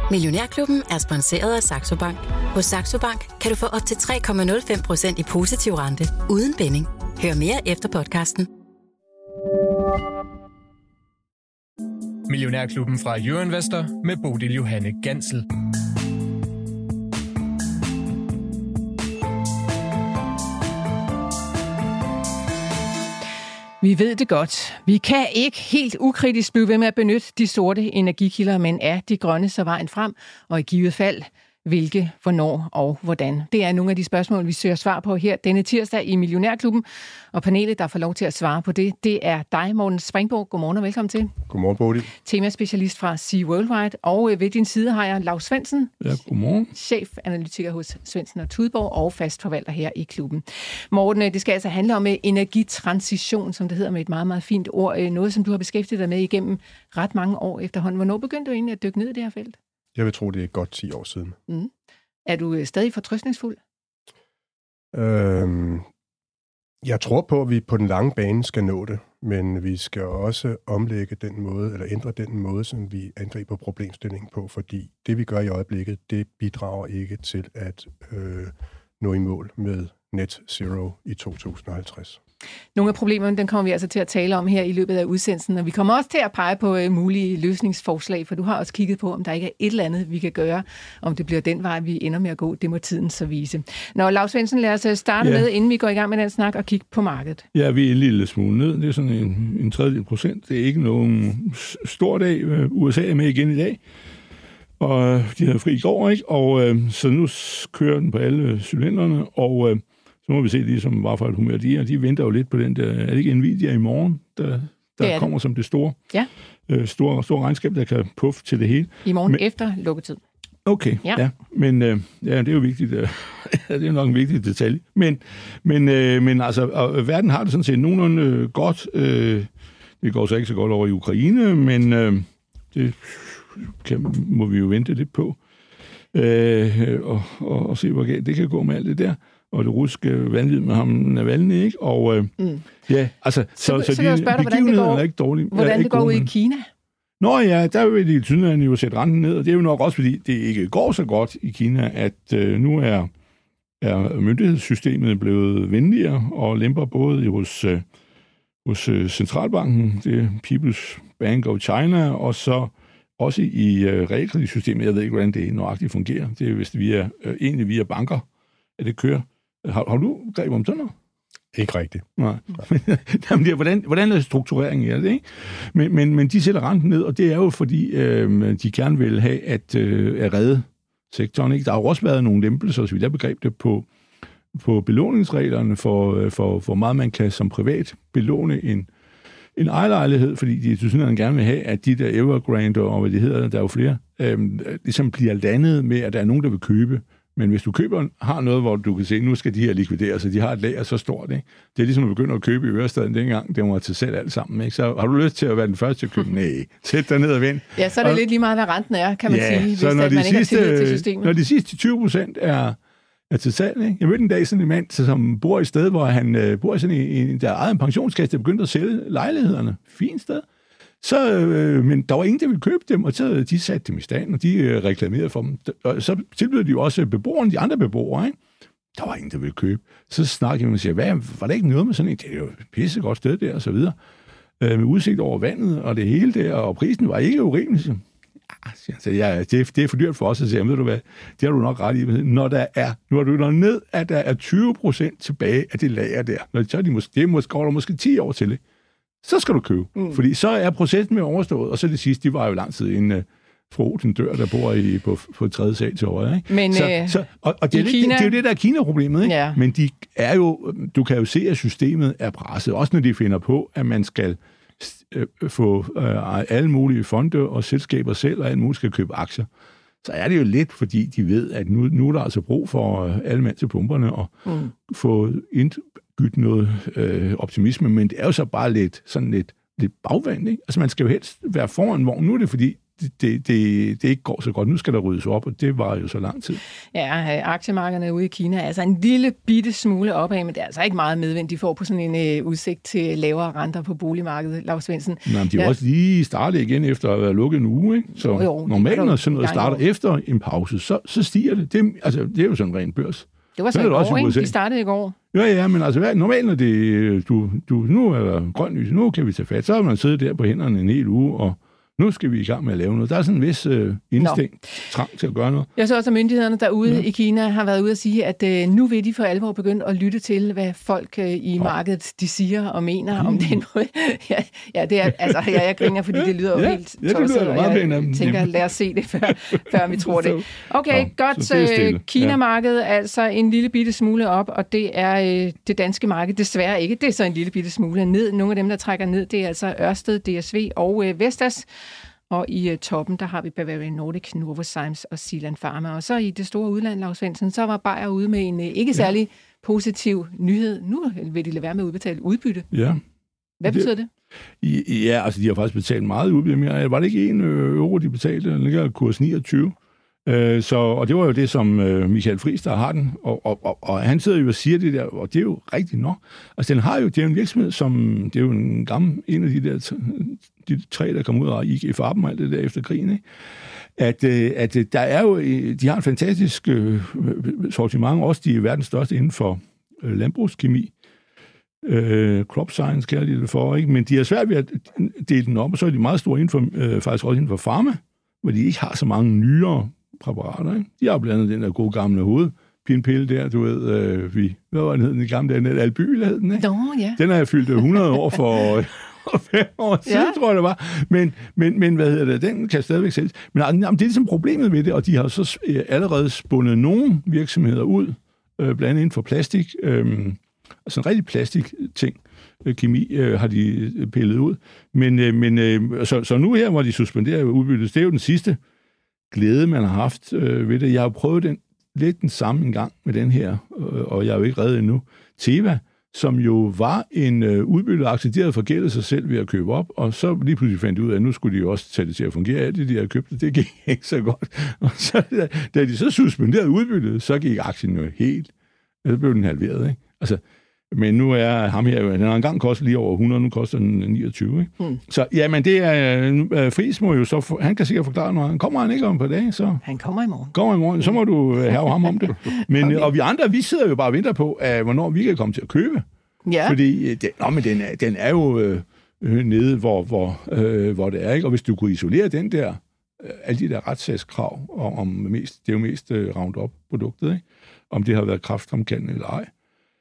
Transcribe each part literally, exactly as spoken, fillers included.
Millionærklubben er sponsoreret af Saxo Bank. Hos Saxo Bank kan du få op til tre komma nul fem procent i positiv rente uden binding. Hør mere efter podcasten. Millionærklubben fra Euroinvestor med Bodil Johanne Gansel. Vi ved det godt. Vi kan ikke helt ukritisk blive ved med at benytte de sorte energikilder, men er de grønne så vejen frem, og i givet fald, hvilke, hvornår og hvordan? Det er nogle af de spørgsmål, vi søger svar på her denne tirsdag i Millionærklubben. Og panelet, der får lov til at svare på det, det er dig, Morten Springborg. Godmorgen og velkommen til. Godmorgen, Bodil. Temaspecialist fra Sea Worldwide. Og ved din side har jeg Lav Svendsen. Ja, godmorgen. Chefanalytiker hos Svendsen og Tudborg og fastforvalter her i klubben. Morten, det skal altså handle om energitransition, som det hedder med et meget, meget fint ord. Noget, som du har beskæftiget dig med igennem ret mange år efterhånden. Hvornår begyndte du egentlig at dykke ned i det her felt? Jeg vil tro, det er godt ti år siden. Mm. Er du stadig fortrøstningsfuld? Øhm, jeg tror på, at vi på den lange bane skal nå det, men vi skal også omlægge den måde, eller ændre den måde, som vi angriber problemstillingen på, fordi det, vi gør i øjeblikket, det bidrager ikke til at øh, nå i mål med net zero i to tusind og halvtreds. Nogle af problemerne, den kommer vi altså til at tale om her i løbet af udsendelsen, og vi kommer også til at pege på uh, mulige løsningsforslag, for du har også kigget på, om der ikke er et eller andet, vi kan gøre, om det bliver den vej, vi ender med at gå. Det må tiden så vise. Nå, Lav Svendsen, lad os starte ja. med, inden vi går i gang med den snak, og kigge på markedet. Ja, vi er en lille smule ned. Det er sådan en, en tredjedel procent. Det er ikke nogen stor dag. U S A er med igen i dag, og de havde fri i går, ikke? Og øh, så nu kører den på alle cylindrene, og øh, så må vi se, de som var for et humør, de er, de venter jo lidt på den der, er det ikke Nvidia i morgen, der, der kommer det. Som det store, ja. øh, store, store regnskab, der kan puffe til det hele. I morgen men, efter lukketid. Okay, ja. ja. Men øh, ja, det er jo vigtigt. Øh, det er nok en vigtig detalje. Men, men, øh, men altså, og, verden har det sådan set nogenlunde øh, godt. Øh, det går så ikke så godt over i Ukraine, men øh, det kan, må vi jo vente lidt på. Øh, og, og, og se, hvor galt det kan gå med alt det der. Og det russiske vanvid med ham Navalny, ikke? Og øh, mm. ja, altså... Så, så, så, så kan jeg spørge dig, hvordan det går, ikke dårlig, hvordan ja, det går ud i Kina? Nå ja, der vil de tydeligvis jo sætte renten ned, og det er jo nok også, fordi det ikke går så godt i Kina, at øh, nu er, er myndighedssystemet blevet venligere og lemper både hos, øh, hos øh, Centralbanken, det er People's Bank of China, og så også i øh, realkreditsystemet. Jeg ved ikke, hvordan det nøjagtigt fungerer. Det er vist via, øh, egentlig via banker, at det kører. Har, har du greb om sådan noget? Ikke rigtigt. Nej. Jamen, det er, hvordan, hvordan er struktureringen af det, ikke? Men, men, men de sætter renten ned, og det er jo fordi, øh, de gerne vil have at, øh, at redde sektoren, ikke? Der har jo også været nogle lempelser, så vidt jeg begreb det, på, på belåningsreglerne for, for, for meget man kan som privat belåne en, en ejerlejlighed, fordi de synes, at gerne vil have, at de der Evergrande og hvad det hedder, der er jo flere, øh, ligesom bliver landet med, at der er nogen, der vil købe. Men hvis du køber, har noget, hvor du kan se, nu skal de her likvideres, så de har et lager så stort, ikke? Det er ligesom at begynde at købe i Ørestaden dengang, det var til selv alt sammen, ikke? Så har du lyst til at være den første til at købe? Nej, sæt dig ned og vend. Ja, så er det og, lidt lige meget, hvad renten er, kan man ja, sige, hvis at man sidste, ikke har tillid til systemet. Når de sidste tyve procent er, er til salg, ikke? Jeg mødte en dag sådan en mand, som bor i et sted, hvor han øh, bor i sådan en, der ejede en pensionskasse, der begyndte at sælge lejlighederne. Fint sted. Så, øh, men der var ingen, der ville købe dem, og så de satte dem i stand, og de øh, reklamerede for dem. Og så tilbød de jo også beboerne, de andre beboere, ikke? Der var ingen, der ville købe. Så snakkede man og siger, hvad, var der ikke noget med sådan en? Det er jo et pissegodt sted der, og så videre. Øh, med udsigt over vandet, og det hele der, og prisen var ikke urimelig. Så, altså, ja, det, det er for dyrt for os at sige, ved du hvad, det har du nok ret i. Når der er, nu har du nået ned, at der er tyve procent tilbage af det lager der. Når så er de måske, det er måske, går der måske ti år til det. Så skal du købe. Mm. Fordi så er processen med overstået, og så det sidste, de var jo lang tid inden uh, fru den dør, der bor i, på, på tredje sal til højre. Ikke? Men, så, øh, så, og og det, er det, Kina... det, det er jo det, der er Kina-problemet. Ikke? Ja. Men de er jo, du kan jo se, at systemet er presset. Også når de finder på, at man skal øh, få øh, alle mulige fonde og selskaber selv, og alle mulige skal købe aktier. Så er det jo lidt, fordi de ved, at nu, nu er der altså brug for øh, alle mand til pumperne og mm. få indbyttet noget øh, optimisme, men det er jo så bare lidt sådan lidt, lidt bagvendt, ikke? Altså man skal jo helst være foran vognen. Nu er det fordi, det, det, det ikke går så godt. Nu skal der ryddes op, og det var jo så lang tid. Ja, aktiemarkederne ude i Kina er altså en lille bitte smule opad, men det er altså ikke meget medvind, de får på sådan en uh, udsigt til lavere renter på boligmarkedet, Lars Svendsen. Nej, men de er ja. også lige startet igen efter at have været lukket en uge, ikke? Så jo, jo, normalt, når sådan noget starter efter en pause, så, så stiger det. Det, altså, det er jo sådan en ren børs. Det var så, så i går, ikke? De startede i går. Ja, ja, men altså hvad, normalt, når det, du, du, nu er der grønt lys, nu kan vi tage fat, så har man siddet der på hænderne en hel uge, og nu skal vi i gang med at lave noget. Der er sådan en vis øh, instinkt, Nå. trang til at gøre noget. Jeg så også, at myndighederne derude ja. i Kina har været ude at sige, at øh, nu vil de for alvor begynde at lytte til, hvad folk øh, i ja. markedet de siger og mener mm. om den måde. ja, ja, det er, altså, ja, jeg griner, fordi det lyder jo ja, helt ja, tosset, og jeg jeg tænker, lad os se det, før, før vi tror det. Okay, Nå, godt. Øh, Kina-markedet er altså en lille bitte smule op, og det er øh, det danske marked desværre ikke. Det er så en lille bitte smule ned. Nogle af dem, der trækker ned, det er altså Ørsted, D S V og øh, Vestas. Og i uh, toppen, der har vi Bavarian Nordic, Novozymes og Zealand Pharma. Og så i det store udland, Lars Svendsen, så var Bayer ude med en uh, ikke særlig ja. positiv nyhed. Nu vil de lade være med at udbetale udbytte. Ja. Hvad betyder det? det? Ja, altså de har faktisk betalt meget udbytte. Var det ikke en euro, de betalte? Den ligger kurs niogtyve. Uh, så, og det var jo det, som uh, Michael Friis, der har den. Og, og, og, og han sidder jo og siger det der, og det er jo rigtigt nok. Altså den har jo, det er jo en virksomhed, som, det er jo en gammel, en af de der de tre, der kom ud af I G Farben og alt det der efter krigen, ikke? At, at der er jo, de har en fantastisk øh, sortiment, også de er verdens største inden for øh, landbrugskemi. Øh, crop science kalder de det for, ikke? Men de er svært ved at dele den op, og så er de meget store inden for, øh, faktisk også inden for pharma, hvor de ikke har så mange nyere præparater, ikke? De har blandt andet den der gode gamle hovedpinepille der, du ved, øh, vi, hvad var den hed, den gamle, den der Albyl hed den, ikke? Nå, ja. Den har jeg fyldt hundrede år for... og fem år siden, ja. tror jeg det var. Men, men, men hvad hedder det? Den kan stadigvæk sælges. Men jamen, det er ligesom problemet ved det, og de har så allerede spundet nogle virksomheder ud, øh, blandt andet inden for plastik, øh, altså en rigtig plastik-ting, øh, kemi, øh, har de pillet ud. Men, øh, men øh, så, så nu her, hvor de suspenderer udbyttet, det er jo den sidste glæde, man har haft øh, ved det. Jeg har prøvet den, lidt den samme en gang med den her, øh, og jeg er jo ikke reddet endnu. Teva, som jo var en øh, udbytteaktie, de havde forgældet sig selv ved at købe op, og så lige pludselig fandt de ud af, at nu skulle de jo også tage det til at fungere. Alt det, de havde købt, det gik ikke så godt. Og så, da, da de så suspenderede udbyttet, så gik aktien jo helt. Så blev den halveret, ikke? Altså, men nu er ham her jo, den har engang kostet lige over hundrede, nu koster den niogtyve, ikke? Hmm. Så jamen, det er, øh, Friis må jo så, for, han kan sikkert forklare noget. Han kommer han ikke om på dag, så... Han kommer i morgen. Kommer i morgen, så må du have ham om det. Men, okay. Og vi andre, vi sidder jo bare og venter på, at, hvornår vi kan komme til at købe. Ja. Fordi, den, nå, men den er, den er jo øh, nede, hvor, hvor, øh, hvor det er, ikke? Og hvis du kunne isolere den der, øh, alle de der retssagskrav, om, om mest, det er jo mest øh, Roundup-produktet, ikke? Om det har været kræftfremkaldende eller ej,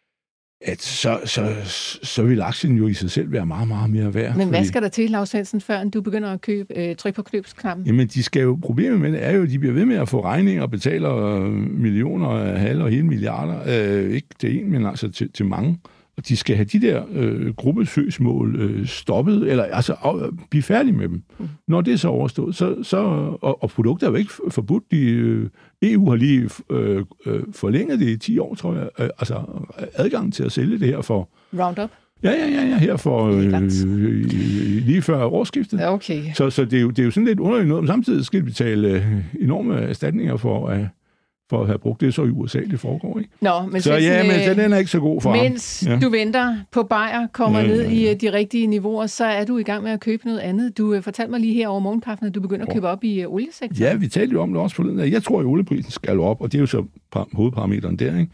at så, så, så vil aktien jo i sig selv være meget, meget mere værd. Men hvad skal der til, Lars Svendsen, før du begynder at købe, øh, trykke på købsknappen? Jamen, de skal jo, problemet med det er jo, at de bliver ved med at få regninger og betaler millioner, halve og hele milliarder. Øh, ikke til en, men altså til, til mange. Og de skal have de der øh, gruppesøgsmål øh, stoppet, eller altså øh, blive færdige med dem. Mm. Når det er så overstået, så, så og, og produkter er jo ikke forbudt. De, øh, E U har lige øh, øh, forlænget det i ti år, tror jeg. Øh, altså adgang til at sælge det her for... Roundup? Ja, ja, ja, ja, her for øh, lige før årsskiftet. Okay. Så, så det, er jo, det er jo sådan lidt underligt noget, men samtidig skal de betale øh, enorme erstatninger for at... Øh, for at have brugt det, så i U S A det foregår, ikke? Nå, men så ja, men den er ikke så god for mens ham. Mens ja. du venter på Bayer, kommer ja, ned ja, ja. i de rigtige niveauer, så er du i gang med at købe noget andet. Du uh, fortalte mig lige her over morgenkaffen, at du begynder at købe op i uh, oliesektoren. Ja, vi talte jo om det også forleden. Jeg tror, at olieprisen skal op, og det er jo så hovedparameteren der, ikke?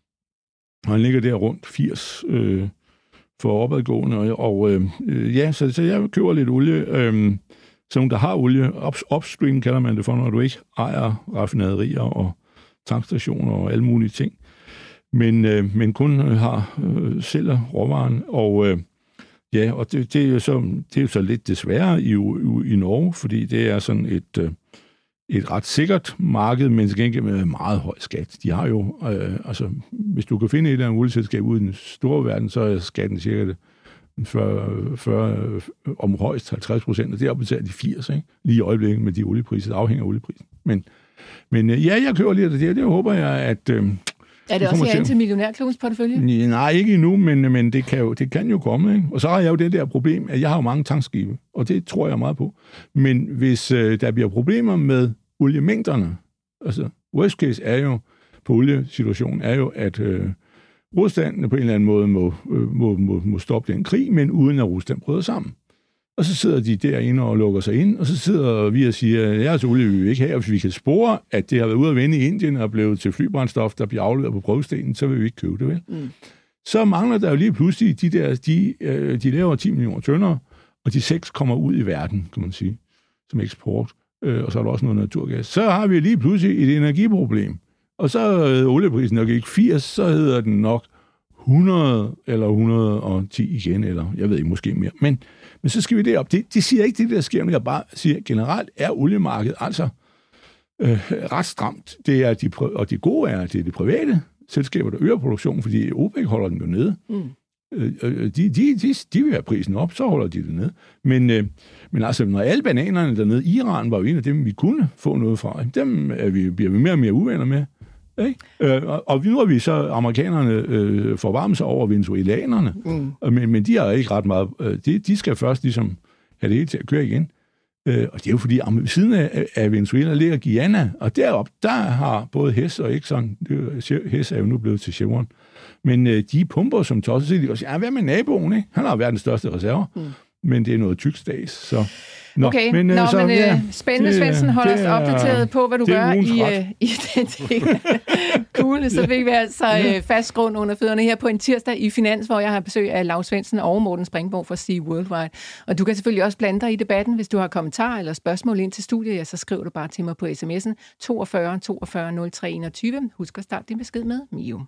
Og han ligger der rundt firs øh, for opadgående, og, og øh, ja, så, så jeg køber lidt olie. Øh, så nogen, der har olie, up, upstream kalder man det for, når du ikke ejer raffinaderier og tankstationer og alle mulige ting, men, øh, men kun har øh, sælger råvaren, og øh, ja, og det, det, er jo så, det er jo så lidt desværre i, i, i Norge, fordi det er sådan et, øh, et ret sikkert marked, men til gengæld med meget høj skat. De har jo, øh, altså, hvis du kan finde et eller andet olieselskab ude i den store verden, så er skatten cirka det fyrre, fyrre, om højst halvtreds procent, og deroppe betaler de firs, ikke? Lige i øjeblikket med de oliepriser, det afhænger af olieprisen. Men Men ja, jeg kører lige af det der. Det håber jeg, at... Øh, Er det også her til millionærklubbens portefølje? Nej, ikke endnu, men, men det, kan jo, det kan jo komme. Ikke? Og så har jeg jo det der problem, at jeg har jo mange tankskibe, og det tror jeg meget på. Men hvis øh, der bliver problemer med oliemængderne, altså worst case er jo, på oliesituationen, er jo, at øh, Rusland på en eller anden måde må, øh, må, må, må stoppe den krig, men uden at Rusland bryder sammen. Og så sidder de derinde og lukker sig ind, og så sidder vi og siger, at jeres olie vil vi ikke have, og hvis vi kan spore, at det har været ude at vende i Indien og blevet til flybrændstof, der bliver afleveret på prøvestenen, så vil vi ikke købe det, vel? Mm. Så mangler der jo lige pludselig de der, de, de laver ti millioner tønder, og de seks kommer ud i verden, kan man sige, som eksport, og så er der også noget naturgas. Så har vi lige pludselig et energiproblem, og så er olieprisen nok ikke firs, så hedder den nok hundrede eller et hundrede og ti igen, eller jeg ved ikke, måske mere. Men, men så skal vi derop. Det, det siger ikke det, der sker, men jeg bare siger, generelt er oliemarkedet altså øh, ret stramt. Det er de, og det gode er, at det er de private selskaber, der øger produktionen, fordi OPEC holder den jo nede. Mm. Øh, de, de, de, de vil have prisen op, så holder de det nede. Men, øh, men altså, når alle bananerne dernede, Iran var jo en af dem, vi kunne få noget fra, dem er vi, bliver vi mere og mere uvenner med. Ikke? Øh, og nu er vi så, amerikanerne øh, forvarme sig over venezuelanerne, mm. men, men de har ikke ret meget, øh, de, de skal først ligesom have det hele til at køre igen. Øh, og det er jo fordi, ved siden af, af Venezuela ligger Guyana, og deroppe, der har både Hess og Exxon, Hess er jo nu blevet til Chevron, men øh, de pumper som tosset, de siger, ja, hvad med naboen, ikke? Han har verdens største reserver, mm. men det er noget tyk stads, så... Nå, okay, men, Nå, så, men ja, spændende, Svendsen, holder os opdateret på, hvad du gør i, uh, i den del. Cool, så fik vi altså uh, fast grund under fødderne her på en tirsdag i Finans, hvor jeg har besøg af Lau Svendsen og Morten Springborg fra Sea Worldwide. Og du kan selvfølgelig også blande dig i debatten, hvis du har kommentarer eller spørgsmål ind til studiet, ja, så skriv du bare til mig på sms'en toogfyrre toogfyrre nul tre enogtyve. Husk at starte din besked med Mio.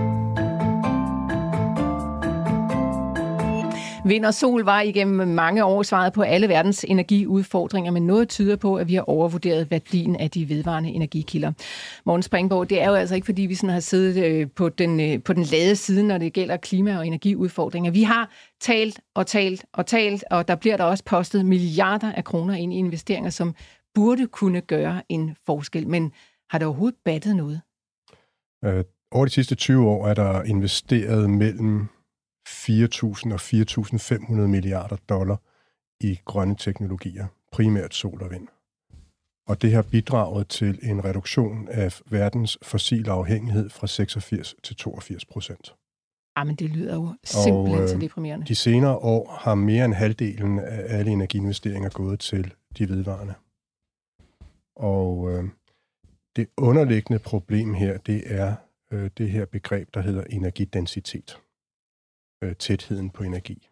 Vind og sol var igennem mange år svaret på alle verdens energiudfordringer, men noget tyder på, at vi har overvurderet værdien af de vedvarende energikilder. Morten Springborg, det er jo altså ikke, fordi vi sådan har siddet på den, på den lade side, når det gælder klima- og energiudfordringer. Vi har talt og talt og talt, og der bliver der også postet milliarder af kroner ind i investeringer, som burde kunne gøre en forskel. Men har det overhovedet battet noget? Øh, over de sidste tyve år er der investeret mellem fire tusind og fire tusind fem hundrede milliarder dollar i grønne teknologier, primært sol og vind. Og det har bidraget til en reduktion af verdens fossile afhængighed fra seksogfirs til toogfirs procent. Jamen, det lyder jo simpelthen så deprimerende. De senere år har mere end halvdelen af alle energiinvesteringer gået til de vedvarende. Og øh, det underliggende problem her, det er øh, det her begreb, der hedder energidensitet. Tætheden på energi.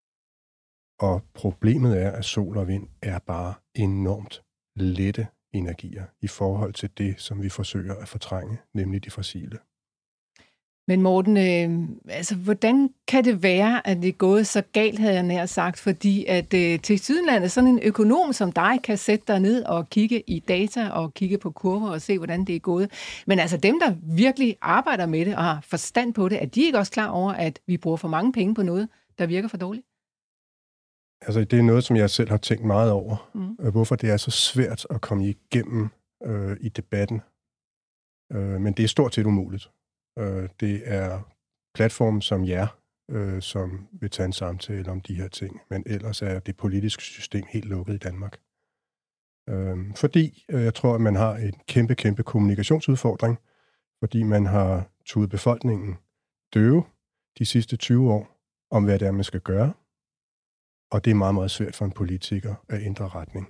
Og problemet er, at sol og vind er bare enormt lette energier i forhold til det, som vi forsøger at fortrænge, nemlig de fossile. Men Morten, øh, altså, hvordan kan det være, at det er gået så galt, havde jeg nær sagt, fordi at øh, til Sydlandet, sådan en økonom som dig, kan sætte dig ned og kigge i data og kigge på kurver og se, hvordan det er gået. Men altså dem, der virkelig arbejder med det og har forstand på det, er de ikke også klar over, at vi bruger for mange penge på noget, der virker for dårligt? Altså, det er noget, som jeg selv har tænkt meget over. Mm. Hvorfor det er så svært at komme igennem øh, i debatten. Øh, men det er stort set umuligt. Det er platformen som jer, øh, som vil tage en samtale om de her ting, men ellers er det politiske system helt lukket i Danmark. Øh, fordi øh, jeg tror, at man har en kæmpe, kæmpe kommunikationsudfordring, fordi man har tudet befolkningen døve de sidste tyve år om, hvad det er, man skal gøre, og det er meget, meget svært for en politiker at ændre retning.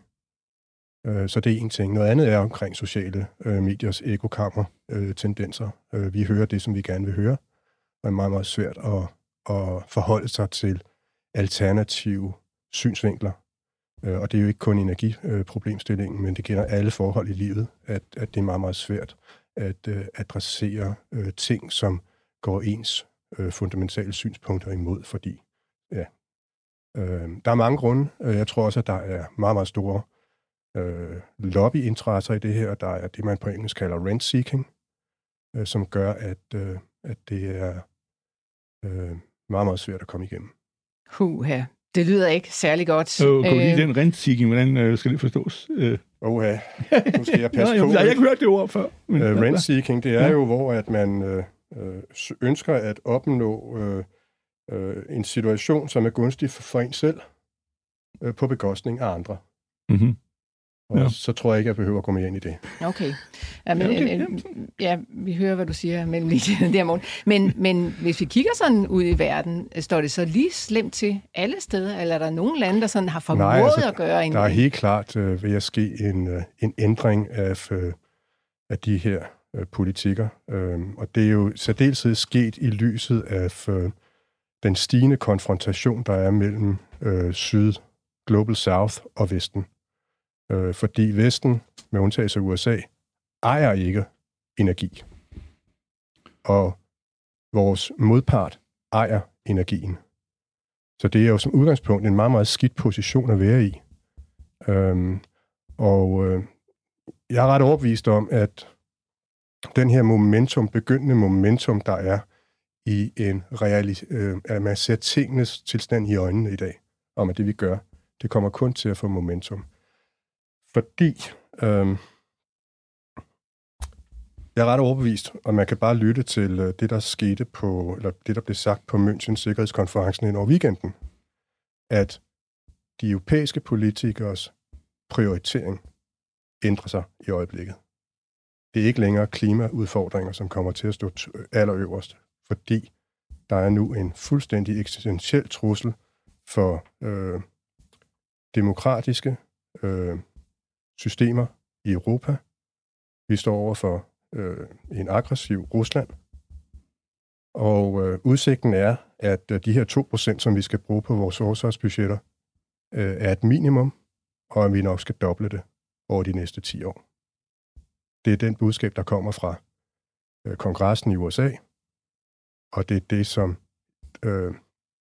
Så det er en ting. Noget andet er omkring sociale øh, mediers ekokammer-tendenser. Øh, øh, vi hører det, som vi gerne vil høre, og det er meget, meget svært at, at forholde sig til alternative synsvinkler. Øh, og det er jo ikke kun energiproblemstillingen, øh, men det gælder alle forhold i livet, at, at det er meget, meget svært at øh, adressere øh, ting, som går ens øh, fundamentale synspunkter imod, fordi ja, øh, der er mange grunde. Jeg tror også, at der er meget, meget store Øh, lobbyinteresser i det her. Der er det, man på engelsk kalder rent-seeking, øh, som gør, at, øh, at det er øh, meget, meget svært at komme igennem. Huha, det lyder ikke særlig godt. Øh, kan du lide den rent-seeking? Hvordan øh, skal det forstås? Øh. Oha, nu skal jeg passe Nå, på. Jeg har ikke hørt det ord før. Men, øh, rent-seeking, det er ja. jo, hvor at man, øh, øh, ønsker at opnå øh, øh, en situation, som er gunstig for, for en selv, øh, på bekostning af andre. Mm-hmm. Og Ja. så tror jeg ikke, jeg behøver at gå mere ind i det. Okay. Ja, men, Jamen, det- øh, ja, vi hører, hvad du siger mellem linjerne der, Morten. Men, men hvis vi kigger sådan ud i verden, står det så lige slemt til alle steder, eller er der nogle lande, der sådan har formået Nej, altså, at gøre en... Der er helt klart øh, ved at ske en, øh, en ændring af, øh, af de her øh, politikker. Øh, og det er jo særdeleshed sket i lyset af øh, den stigende konfrontation, der er mellem øh, Syd, Global South og Vesten. Øh, fordi Vesten, med undtagelse af U S A, ejer ikke energi. Og vores modpart ejer energien. Så det er jo som udgangspunkt en meget, meget skidt position at være i. Øhm, og øh, jeg er ret overbevist om, at den her momentum, begyndende momentum, der er i en realis- øh, at man ser tingenes tilstand i øjnene i dag, om at det vi gør, det kommer kun til at få momentum. Fordi øh, jeg er ret overbevist, og man kan bare lytte til øh, det, der skete på, eller det, der blev sagt på Münchens Sikkerhedskonferencen hen over weekenden, at de europæiske politikers prioritering ændrer sig i øjeblikket. Det er ikke længere klimaudfordringer, som kommer til at stå t- allerøverst, fordi der er nu en fuldstændig eksistentiel trussel for øh, demokratiske øh, systemer i Europa. Vi står over for øh, en aggressiv Rusland, og øh, udsigten er, at øh, de her to procent, som vi skal bruge på vores forsvarsbudgetter, øh, er et minimum, og at vi nok skal doble det over de næste ti år. Det er den budskab, der kommer fra øh, kongressen i U S A, og det er det, som øh,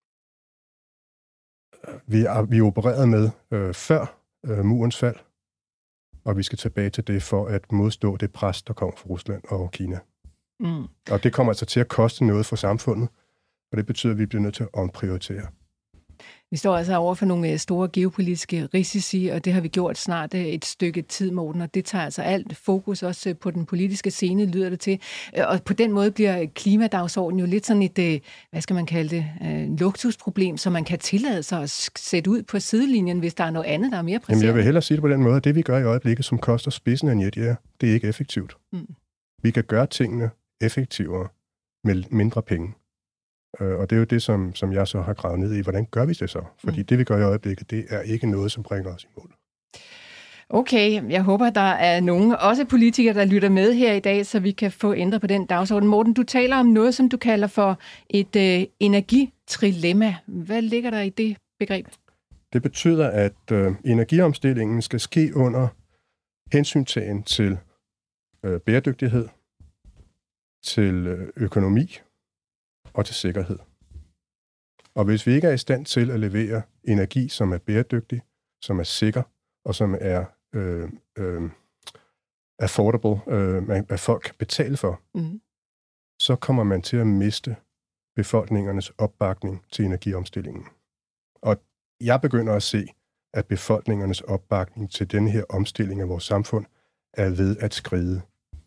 vi, vi opererede med øh, før øh, murens fald, og vi skal tilbage til det for at modstå det pres, der kommer fra Rusland og Kina. Mm. Og det kommer altså til at koste noget for samfundet, og det betyder, at vi bliver nødt til at omprioritere. Vi står altså over for nogle store geopolitiske risici, og det har vi gjort snart et stykke tid, Morten, og det tager altså alt fokus også på den politiske scene, lyder det til. Og på den måde bliver klimadagsordenen jo lidt sådan et, hvad skal man kalde det, luksusproblem, som man kan tillade sig at sætte ud på sidelinjen, hvis der er noget andet, der er mere presserende. Jamen, jeg vil hellere sige det på den måde, at det vi gør i øjeblikket, som koster spidsen af en jetjæger, det er ikke effektivt. Mm. Vi kan gøre tingene effektivere med mindre penge. Og det er jo det, som, som jeg så har gravet ned i. Hvordan gør vi det så? Fordi mm. det, vi gør i øjeblikket, det er ikke noget, som bringer os i mål. Okay, jeg håber, der er nogen, også politikere, der lytter med her i dag, så vi kan få ændret på den dagsorden. Morten, du taler om noget, som du kalder for et øh, energitrilemma. Hvad ligger der i det begreb? Det betyder, at øh, energiomstillingen skal ske under hensyntagen til øh, bæredygtighed, til øh, økonomi og til sikkerhed. Og hvis vi ikke er i stand til at levere energi, som er bæredygtig, som er sikker, og som er øh, øh, affordable, øh, at folk kan betale for, mm. så kommer man til at miste befolkningernes opbakning til energiomstillingen. Og jeg begynder at se, at befolkningernes opbakning til denne her omstilling af vores samfund er ved at skride.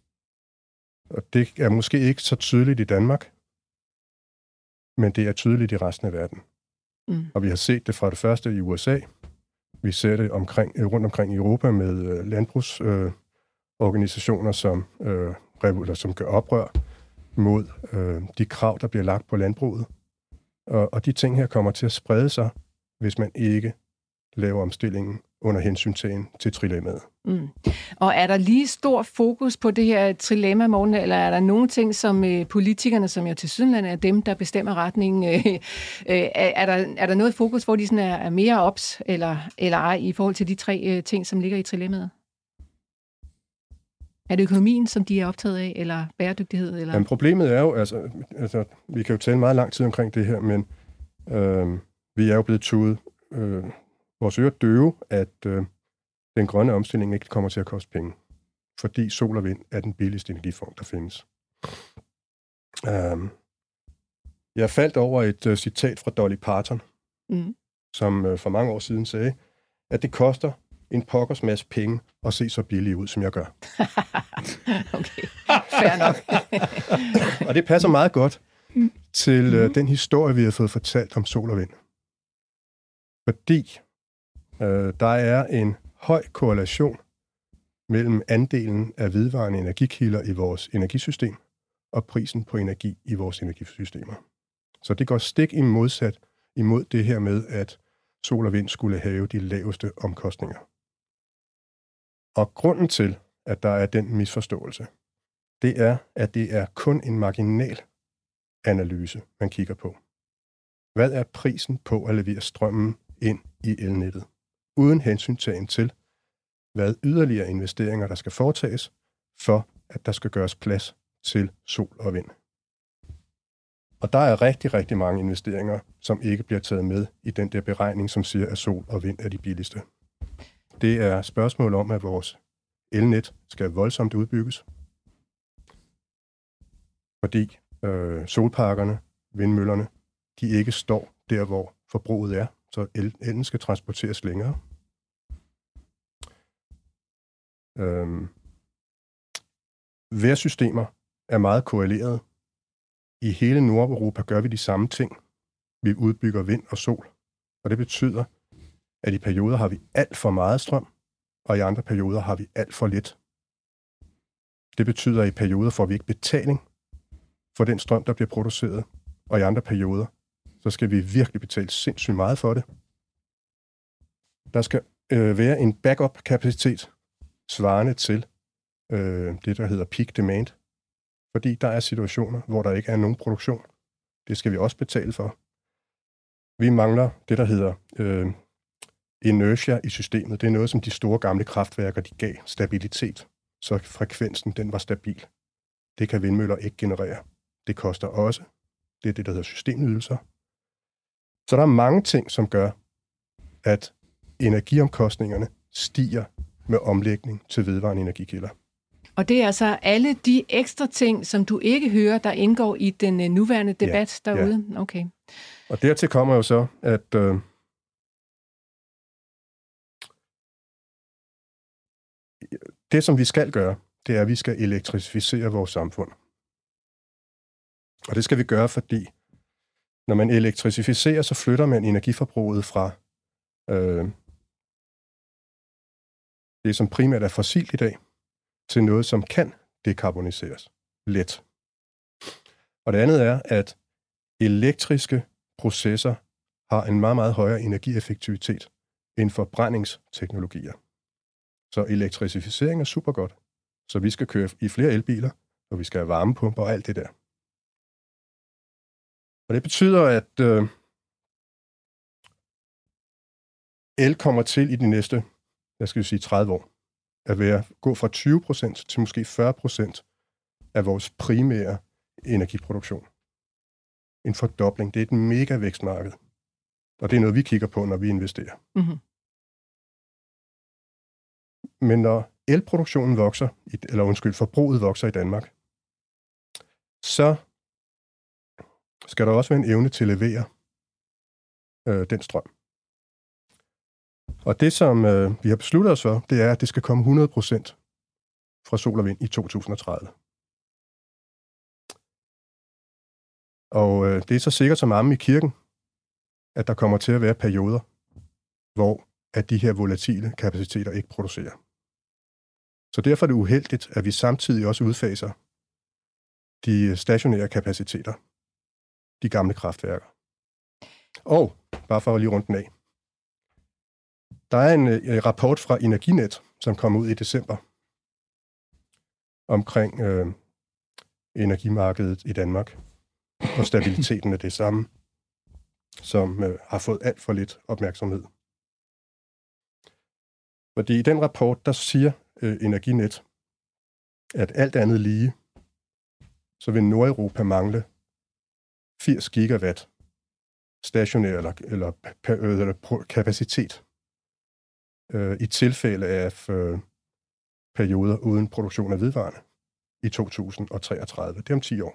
Og det er måske ikke så tydeligt i Danmark, men det er tydeligt i resten af verden. Mm. Og vi har set det fra det første i U S A. Vi ser det omkring, rundt omkring i Europa med øh, landbrugsorganisationer, øh, som, øh, eller som gør oprør mod øh, de krav, der bliver lagt på landbruget. Og, og de ting her kommer til at sprede sig, hvis man ikke laver omstillingen under hensyntagen til trilemmaet. Mm. Og er der lige stor fokus på det her trilemma, Morten, eller er der nogle ting, som øh, politikerne, som jo til sydenland er dem, der bestemmer retningen, øh, øh, er, der, er der noget fokus, hvor de sådan er, er mere ops, eller, eller ej, i forhold til de tre øh, ting, som ligger i trilemmaet? Er det økonomien, som de er optaget af, eller bæredygtighed? Eller? Jamen, problemet er jo, altså, altså, vi kan jo tale meget lang tid omkring det her, men øh, vi er jo blevet tudet øh, vores ører døve, at øh, den grønne omstilling ikke kommer til at koste penge, fordi sol og vind er den billigste energiform, der findes. Um, jeg faldt over et uh, citat fra Dolly Parton, mm. som uh, for mange år siden sagde, at det koster en pokkers masse penge at se så billig ud, som jeg gør. Okay, fair nok. Og det passer meget godt til mm-hmm. øh, den historie, vi har fået fortalt om sol og vind. Fordi øh, der er en høj korrelation mellem andelen af vedvarende energikilder i vores energisystem og prisen på energi i vores energisystemer. Så det går stik i modsat imod det her med, at sol og vind skulle have de laveste omkostninger. Og grunden til, at der er den misforståelse, det er, at det er kun en marginal analyse, man kigger på. Hvad er prisen på at levere strømmen ind i elnettet, uden hensyntagen til, hvad yderligere investeringer, der skal foretages, for at der skal gøres plads til sol og vind. Og der er rigtig, rigtig mange investeringer, som ikke bliver taget med i den der beregning, som siger, at sol og vind er de billigste. Det er spørgsmål om, at vores elnet skal voldsomt udbygges, fordi øh, solparkerne, vindmøllerne, de ikke står der, hvor forbruget er, så el- elen skal transporteres længere. Øhm, Vejrsystemer er meget korreleret. I hele Nordeuropa gør vi de samme ting. Vi udbygger vind og sol, og det betyder, at i perioder har vi alt for meget strøm, og i andre perioder har vi alt for lidt. Det betyder, at i perioder får vi ikke betaling for den strøm, der bliver produceret, og i andre perioder, så skal vi virkelig betale sindssygt meget for det. Der skal øh, være en backup-kapacitet, svarende til øh, det, der hedder peak demand, fordi der er situationer, hvor der ikke er nogen produktion. Det skal vi også betale for. Vi mangler det, der hedder øh, inertia i systemet. Det er noget, som de store gamle kraftværker, de gav stabilitet, så frekvensen den var stabil. Det kan vindmøller ikke generere. Det koster også. Det er det, der hedder systemydelser. Så der er mange ting, som gør, at energiomkostningerne stiger med omlægning til vedvarende energikilder. Og det er altså alle de ekstra ting, som du ikke hører, der indgår i den nuværende debat ja, derude? Ja. Okay. Og dertil kommer jo så, at øh, det, som vi skal gøre, det er, at vi skal elektrificere vores samfund. Og det skal vi gøre, fordi når man elektrificerer, så flytter man energiforbruget fra øh, det, som primært er fossilt i dag, til noget, som kan dekarboniseres let. Og det andet er, at elektriske processer har en meget, meget højere energieffektivitet end forbrændingsteknologier. Så elektrificering er super godt. Så vi skal køre i flere elbiler, og vi skal have varmepumper og alt det der. Og det betyder, at øh, el kommer til i de næste, jeg skal sige tredive år, at være, gå fra tyve procent til måske fyrre procent af vores primære energiproduktion. En fordobling. Det er et mega vækstmarked. Og det er noget, vi kigger på, når vi investerer. Mm-hmm. Men når elproduktionen vokser, eller undskyld, forbruget vokser i Danmark, så skal der også være en evne til at levere øh, den strøm. Og det, som øh, vi har besluttet os for, det er, at det skal komme hundrede procent fra sol og vind i to tusind og tredive. Og øh, det er så sikkert som amen i kirken, at der kommer til at være perioder, hvor at de her volatile kapaciteter ikke producerer. Så derfor er det uheldigt, at vi samtidig også udfaser de stationære kapaciteter, de gamle kraftværker. Og, bare for at lige rundt den af, der er en, en rapport fra Energinet, som kom ud i december, omkring øh, energimarkedet i Danmark, og stabiliteten af det samme, som øh, har fået alt for lidt opmærksomhed. Fordi i den rapport, der siger øh, Energinet, at alt andet lige, så vil Nordeuropa mangle firs gigawatt stationær eller, eller, eller kapacitet øh, i tilfælde af øh, perioder uden produktion af vedvarende i to tusind og treogtredive. Det er om ti år.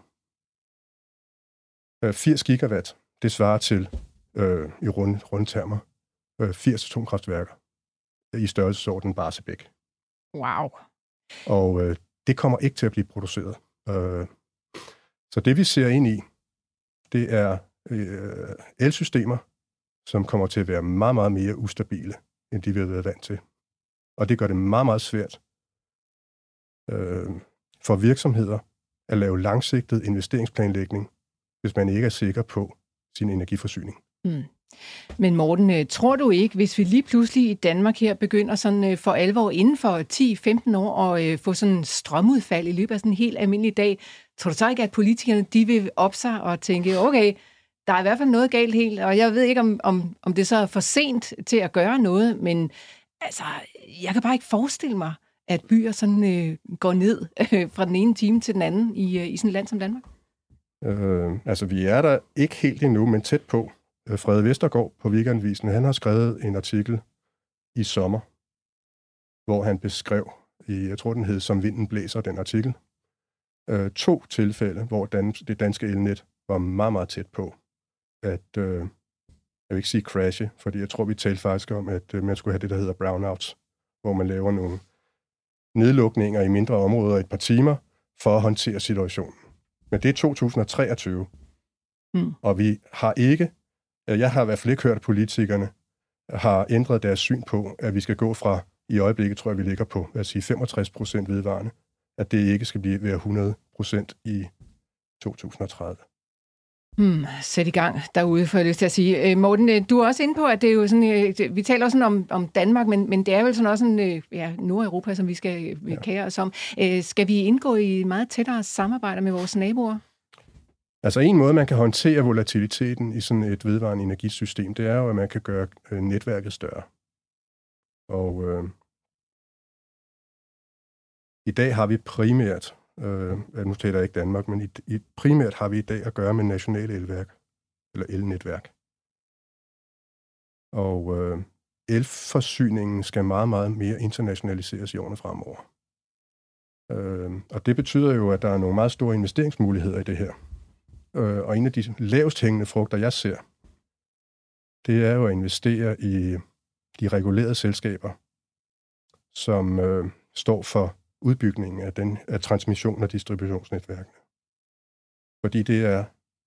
Øh, firs gigawatt, det svarer til øh, i runde, rundtermer øh, firs atomkraftværker i størrelsesorden Barsebäck. Wow. Og øh, det kommer ikke til at blive produceret. Øh, så det, vi ser ind i, det er øh, elsystemer, som kommer til at være meget, meget mere ustabile, end de vi har været vant til. Og det gør det meget, meget svært øh, for virksomheder at lave langsigtet investeringsplanlægning, hvis man ikke er sikker på sin energiforsyning. Mm. Men Morten, tror du ikke, hvis vi lige pludselig i Danmark her begynder sådan for alvor inden for ti til femten år at få sådan en strømudfald i løbet af sådan en helt almindelig dag, tror du så ikke, at politikerne de vil op sig og tænke, okay, der er i hvert fald noget galt helt, og jeg ved ikke, om, om, om det så er for sent til at gøre noget, men altså, jeg kan bare ikke forestille mig, at byer sådan øh, går ned øh, fra den ene time til den anden i, øh, i sådan et land som Danmark? Øh, altså, vi er der ikke helt endnu, men tæt på. Frede Vestergaard på Weekendavisen, han har skrevet en artikel i sommer, hvor han beskrev, i, jeg tror den hed Som vinden blæser, den artikel, øh, to tilfælde, hvor dan, det danske elnet var meget, meget tæt på at, øh, jeg vil ikke sige crashe, fordi jeg tror, vi talte faktisk om, at øh, man skulle have det, der hedder brownouts, hvor man laver nogle nedlukninger i mindre områder i et par timer for at håndtere situationen. Men det er to tusind og treogtyve, mm. og vi har ikke Jeg har i hvert fald ikke hørt, at politikerne har ændret deres syn på, at vi skal gå fra, i øjeblikket tror jeg, vi ligger på, at sige femogtres procent vedvarende, at det ikke skal blive være hundrede procent i to tusind og tredive. Hmm, sæt i gang derude, får jeg lyst til at sige. Morten, du er også inde på, at det er jo sådan, vi taler også sådan om, om Danmark, men, men det er vel sådan også en, ja, Nordeuropa, som vi skal ja. kære os om. Skal vi indgå i meget tættere samarbejde med vores naboer? Altså en måde, man kan håndtere volatiliteten i sådan et vedvarende energisystem, det er jo, at man kan gøre netværket større. Og øh, i dag har vi primært, øh, nu taler jeg ikke Danmark, men i, i, primært har vi i dag at gøre med nationale elværk, eller elnetværk. Og øh, elforsyningen skal meget, meget mere internationaliseres i årene fremover. Øh, og det betyder jo, at der er nogle meget store investeringsmuligheder i det her. Og en af de lavest hængende frugter, jeg ser, det er jo at investere i de regulerede selskaber, som øh, står for udbygningen af, den, af transmission- og distributionsnetværkene. Fordi det er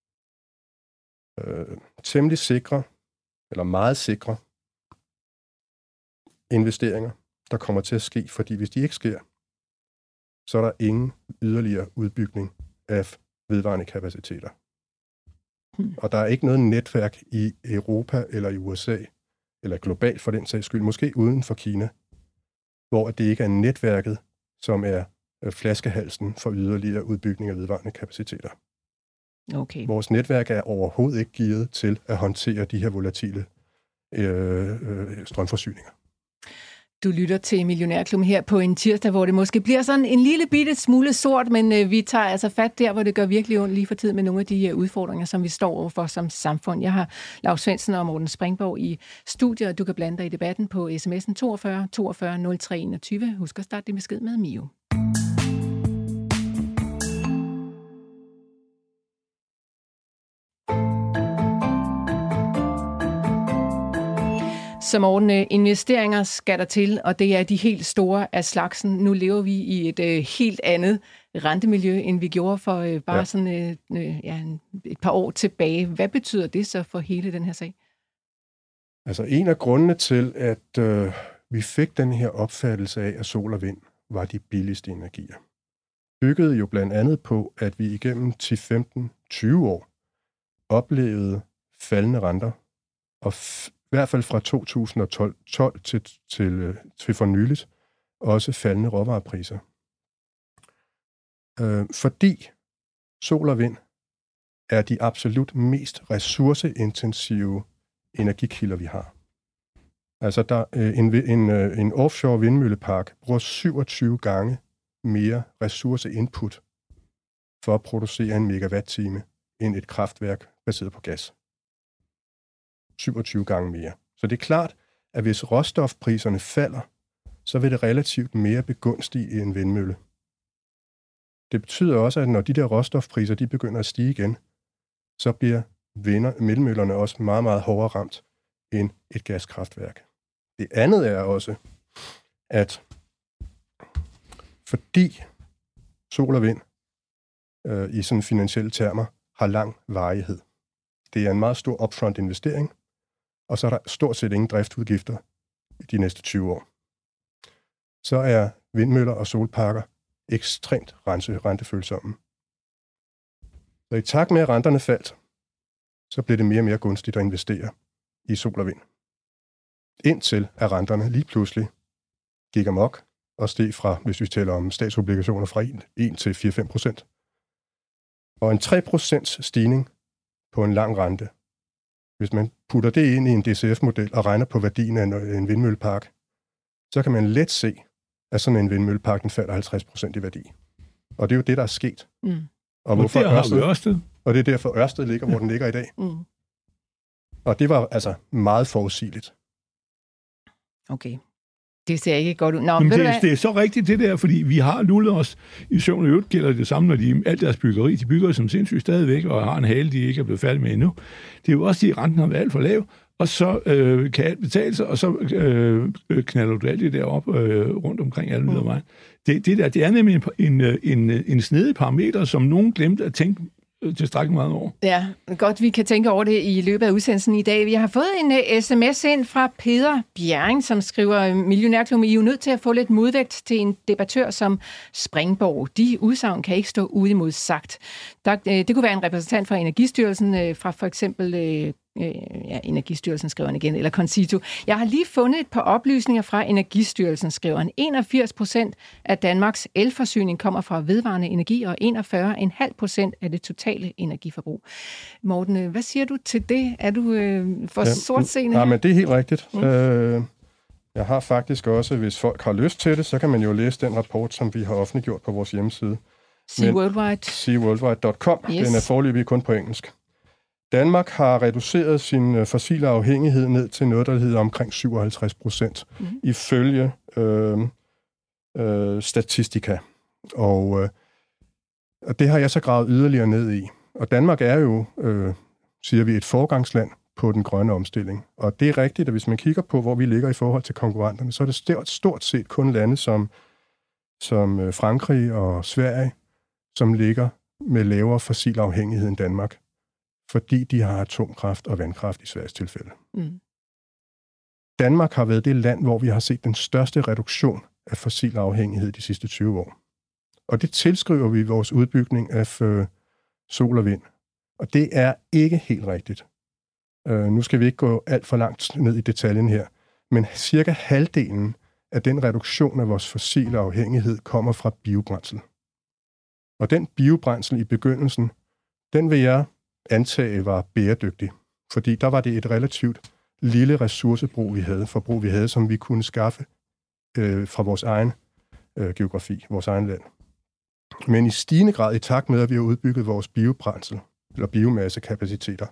øh, temmelig sikre, eller meget sikre investeringer, der kommer til at ske. Fordi hvis de ikke sker, så er der ingen yderligere udbygning af vedvarende kapaciteter. Hmm. Og der er ikke noget netværk i Europa eller i U S A, eller globalt for den sags skyld, måske uden for Kina, hvor det ikke er netværket, som er flaskehalsen for yderligere udbygning af vedvarende kapaciteter. Okay. Vores netværk er overhovedet ikke gearet til at håndtere de her volatile øh, øh, strømforsyninger. Du lytter til Millionærklubben her på en tirsdag, hvor det måske bliver sådan en lille bitte smule sort, men øh, vi tager altså fat der, hvor det gør virkelig ondt lige for tid med nogle af de uh, udfordringer, som vi står overfor som samfund. Jeg har Laus Svendsen og Morten Springborg i studiet, og du kan blande dig i debatten på sms'en toogfyrre toogfyrre nul tre enogtyve. Husk at starte din besked med Mio. Så Morten, investeringer skal der til, og det er de helt store af slagsen. Nu lever vi i et øh, helt andet rentemiljø, end vi gjorde for øh, bare ja. sådan øh, ja, et par år tilbage. Hvad betyder det så for hele den her sag? Altså en af grundene til, at øh, vi fik den her opfattelse af, at sol og vind var de billigste energier, byggede jo blandt andet på, at vi igennem ti, femten, tyve år oplevede faldende renter, og f- i hvert fald fra to tusind og tolv, tolv til, til, til for nyligt, også faldende råvarepriser. Øh, fordi sol og vind er de absolut mest ressourceintensive energikilder, vi har. Altså der, en, en, en offshore vindmøllepark bruger syvogtyve gange mere ressourceinput for at producere en megawatt-time end et kraftværk baseret på gas. syvogtyve gange mere. Så det er klart, at hvis råstofpriserne falder, så vil det relativt mere begunstige en vindmølle. Det betyder også, at når de der råstofpriser de begynder at stige igen, så bliver vindmøllerne også meget, meget hårdere ramt end et gaskraftværk. Det andet er også, at fordi sol og vind øh, i sådan finansielle termer har lang varighed. Det er en meget stor upfront investering, og så er der stort set ingen driftudgifter i de næste tyve år. Så er vindmøller og solparker ekstremt rentefølsomme. Så i takt med, at renterne faldt, så blev det mere og mere gunstigt at investere i sol og vind. Indtil at renterne lige pludselig gik amok og steg fra, hvis vi taler om statsobligationer, fra en til fire til fem procent. Og en tre procent stigning på en lang rente, hvis man putter det ind i en D C F-model og regner på værdien af en vindmøllepark, så kan man let se, at sådan en vindmøllepark den falder halvtreds procent i værdi. Og det er jo det, der er sket. Mm. Og, hvorfor og Ørsted, Ørsted? Og det er derfor Ørsted ligger, hvor den ligger i dag. Mm. Og det var altså meget forudsigeligt. Okay. Det ser ikke godt ud. Nå, men det, det er så rigtigt det der, fordi vi har lullet os i søvn, og i øvrigt gælder det samme, når de alt deres byggeri, de bygger som sindssygt stadigvæk, og har en hale, de ikke er blevet færdige med endnu. Det er jo også, de renten har været alt for lav, og så øh, kan alt betale sig, og så øh, knalder du alt det der op øh, rundt omkring alle mm. vejen. Det, det der, det er nemlig en, en, en, en snedig parameter, som nogen glemte at tænke tilstrækkeligt meget over. Ja, godt, vi kan tænke over det i løbet af udsendelsen i dag. Vi har fået en uh, sms ind fra Peder Bjerring, som skriver, Millionærklubben, I er jo nødt til at få lidt modvægt til en debattør som Springborg. De udsagn kan ikke stå uimod sagt. Der, uh, det kunne være en repræsentant fra Energistyrelsen, uh, fra for eksempel uh, ja, Energistyrelsen, skriver han igen, eller Concito. Jeg har lige fundet et par oplysninger fra Energistyrelsen, skriver han. enogfirs procent af Danmarks elforsyning kommer fra vedvarende energi, og enogfyrre komma fem procent af det totale energiforbrug. Morten, hvad siger du til det? Er du øh, for ja, sortseende? Ja, men det er helt rigtigt. Mm. Øh, jeg har faktisk også, hvis folk har lyst til det, så kan man jo læse den rapport, som vi har offentliggjort på vores hjemmeside. Sea Worldwide. sea worldwide punktum com. Yes. Den er foreløbig kun på engelsk. Danmark har reduceret sin fossile afhængighed ned til noget, der hedder omkring syvoghalvtreds procent, mm-hmm. ifølge øh, øh, Statistika. Og, øh, og det har jeg så gravet yderligere ned i. Og Danmark er jo, øh, siger vi, et foregangsland på den grønne omstilling. Og det er rigtigt, at hvis man kigger på, hvor vi ligger i forhold til konkurrenterne, så er det stort, stort set kun lande som, som Frankrig og Sverige, som ligger med lavere fossil afhængighed end Danmark, fordi de har atomkraft og vandkraft i Sveriges tilfælde. Mm. Danmark har været det land, hvor vi har set den største reduktion af fossil afhængighed de sidste tyve år. Og det tilskriver vi vores udbygning af øh, sol og vind. Og det er ikke helt rigtigt. Uh, nu skal vi ikke gå alt for langt ned i detaljen her, men cirka halvdelen af den reduktion af vores fossile afhængighed kommer fra biobrændsel. Og den biobrændsel i begyndelsen, den vil jeg antage var bæredygtig, fordi der var det et relativt lille ressourcebrug, vi havde, forbrug vi havde, som vi kunne skaffe øh, fra vores egen øh, geografi, vores egen land. Men i stigende grad, i takt med, at vi har udbygget vores biobrændsel, eller biomassekapaciteter,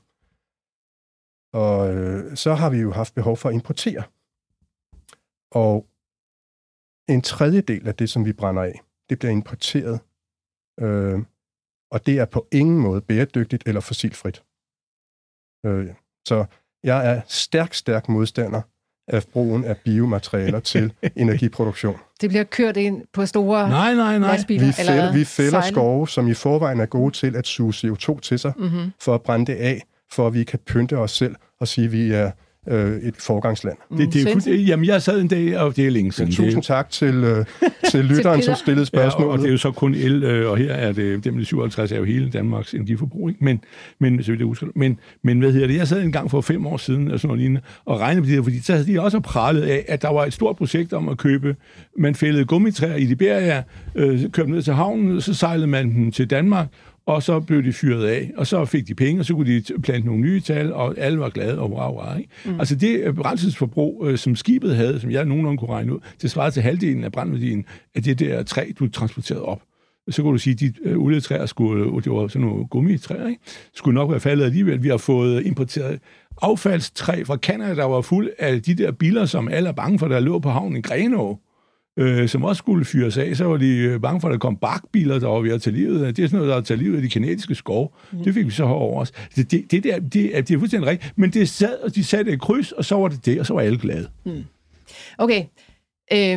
og øh, så har vi jo haft behov for at importere. Og en tredjedel af det, som vi brænder af, det bliver importeret, øh, og det er på ingen måde bæredygtigt eller fossilfrit. Øh, så jeg er stærk, stærk modstander af brugen af biomaterialer til energiproduktion. Det bliver kørt ind på store nej, nej, nej. lastbiler? Vi fælder, eller vi fælder skove, som i forvejen er gode til at suge C O to til sig, mm-hmm. for at brænde det af, for at vi kan pynte os selv og sige, at vi er øh, et forgangsland. Det, det er fuld, jamen, jeg sad en dag, og det er længe siden. Tusind tak til, øh, til lytteren, som stillede spørgsmål. Ja, og, og det er jo så kun el, øh, og her er det, det med syvoghalvtreds er jo hele Danmarks energiforbrug, ikke? Men, men, så vil det huske, men, men hvad hedder det, jeg sad en gang for fem år siden, og sådan noget lignende, og regnede på det her, fordi så havde de også pralet af, at der var et stort projekt om at købe, man fældede gummitræer i Liberia, øh, kørte ned til havnen, så sejlede man dem til Danmark, og så blev de fyret af, og så fik de penge, og så kunne de plante nogle nye tal, og alle var glade og wow, wow, ikke? Mm. Altså det brændselsforbrug, øh, som skibet havde, som jeg nogenlunde kunne regne ud, det svarede til halvdelen af brændværdien af det der træ, du transporterede op. Så kunne du sige, at de øh, olietræer skulle, det var sådan nogle gummitræer, ikke? Skulle nok være faldet alligevel. Vi har fået importeret affaldstræ fra Canada, der var fuld af de der biler, som alle er bange for, der lå på havnen i Grenaa, Øh, som også skulle fyres af, så var de bange for, at der kom bakbiler, der var ved at tage livet. Det er sådan noget, der er taget livet af de kinesiske skove. Mm. Det fik vi så over os. Det, det, det, der, det, er, det er fuldstændig rigtigt. Men det sad, og de satte et kryds, og så var det det, og så var alle glade. Mm. Okay. Øhm,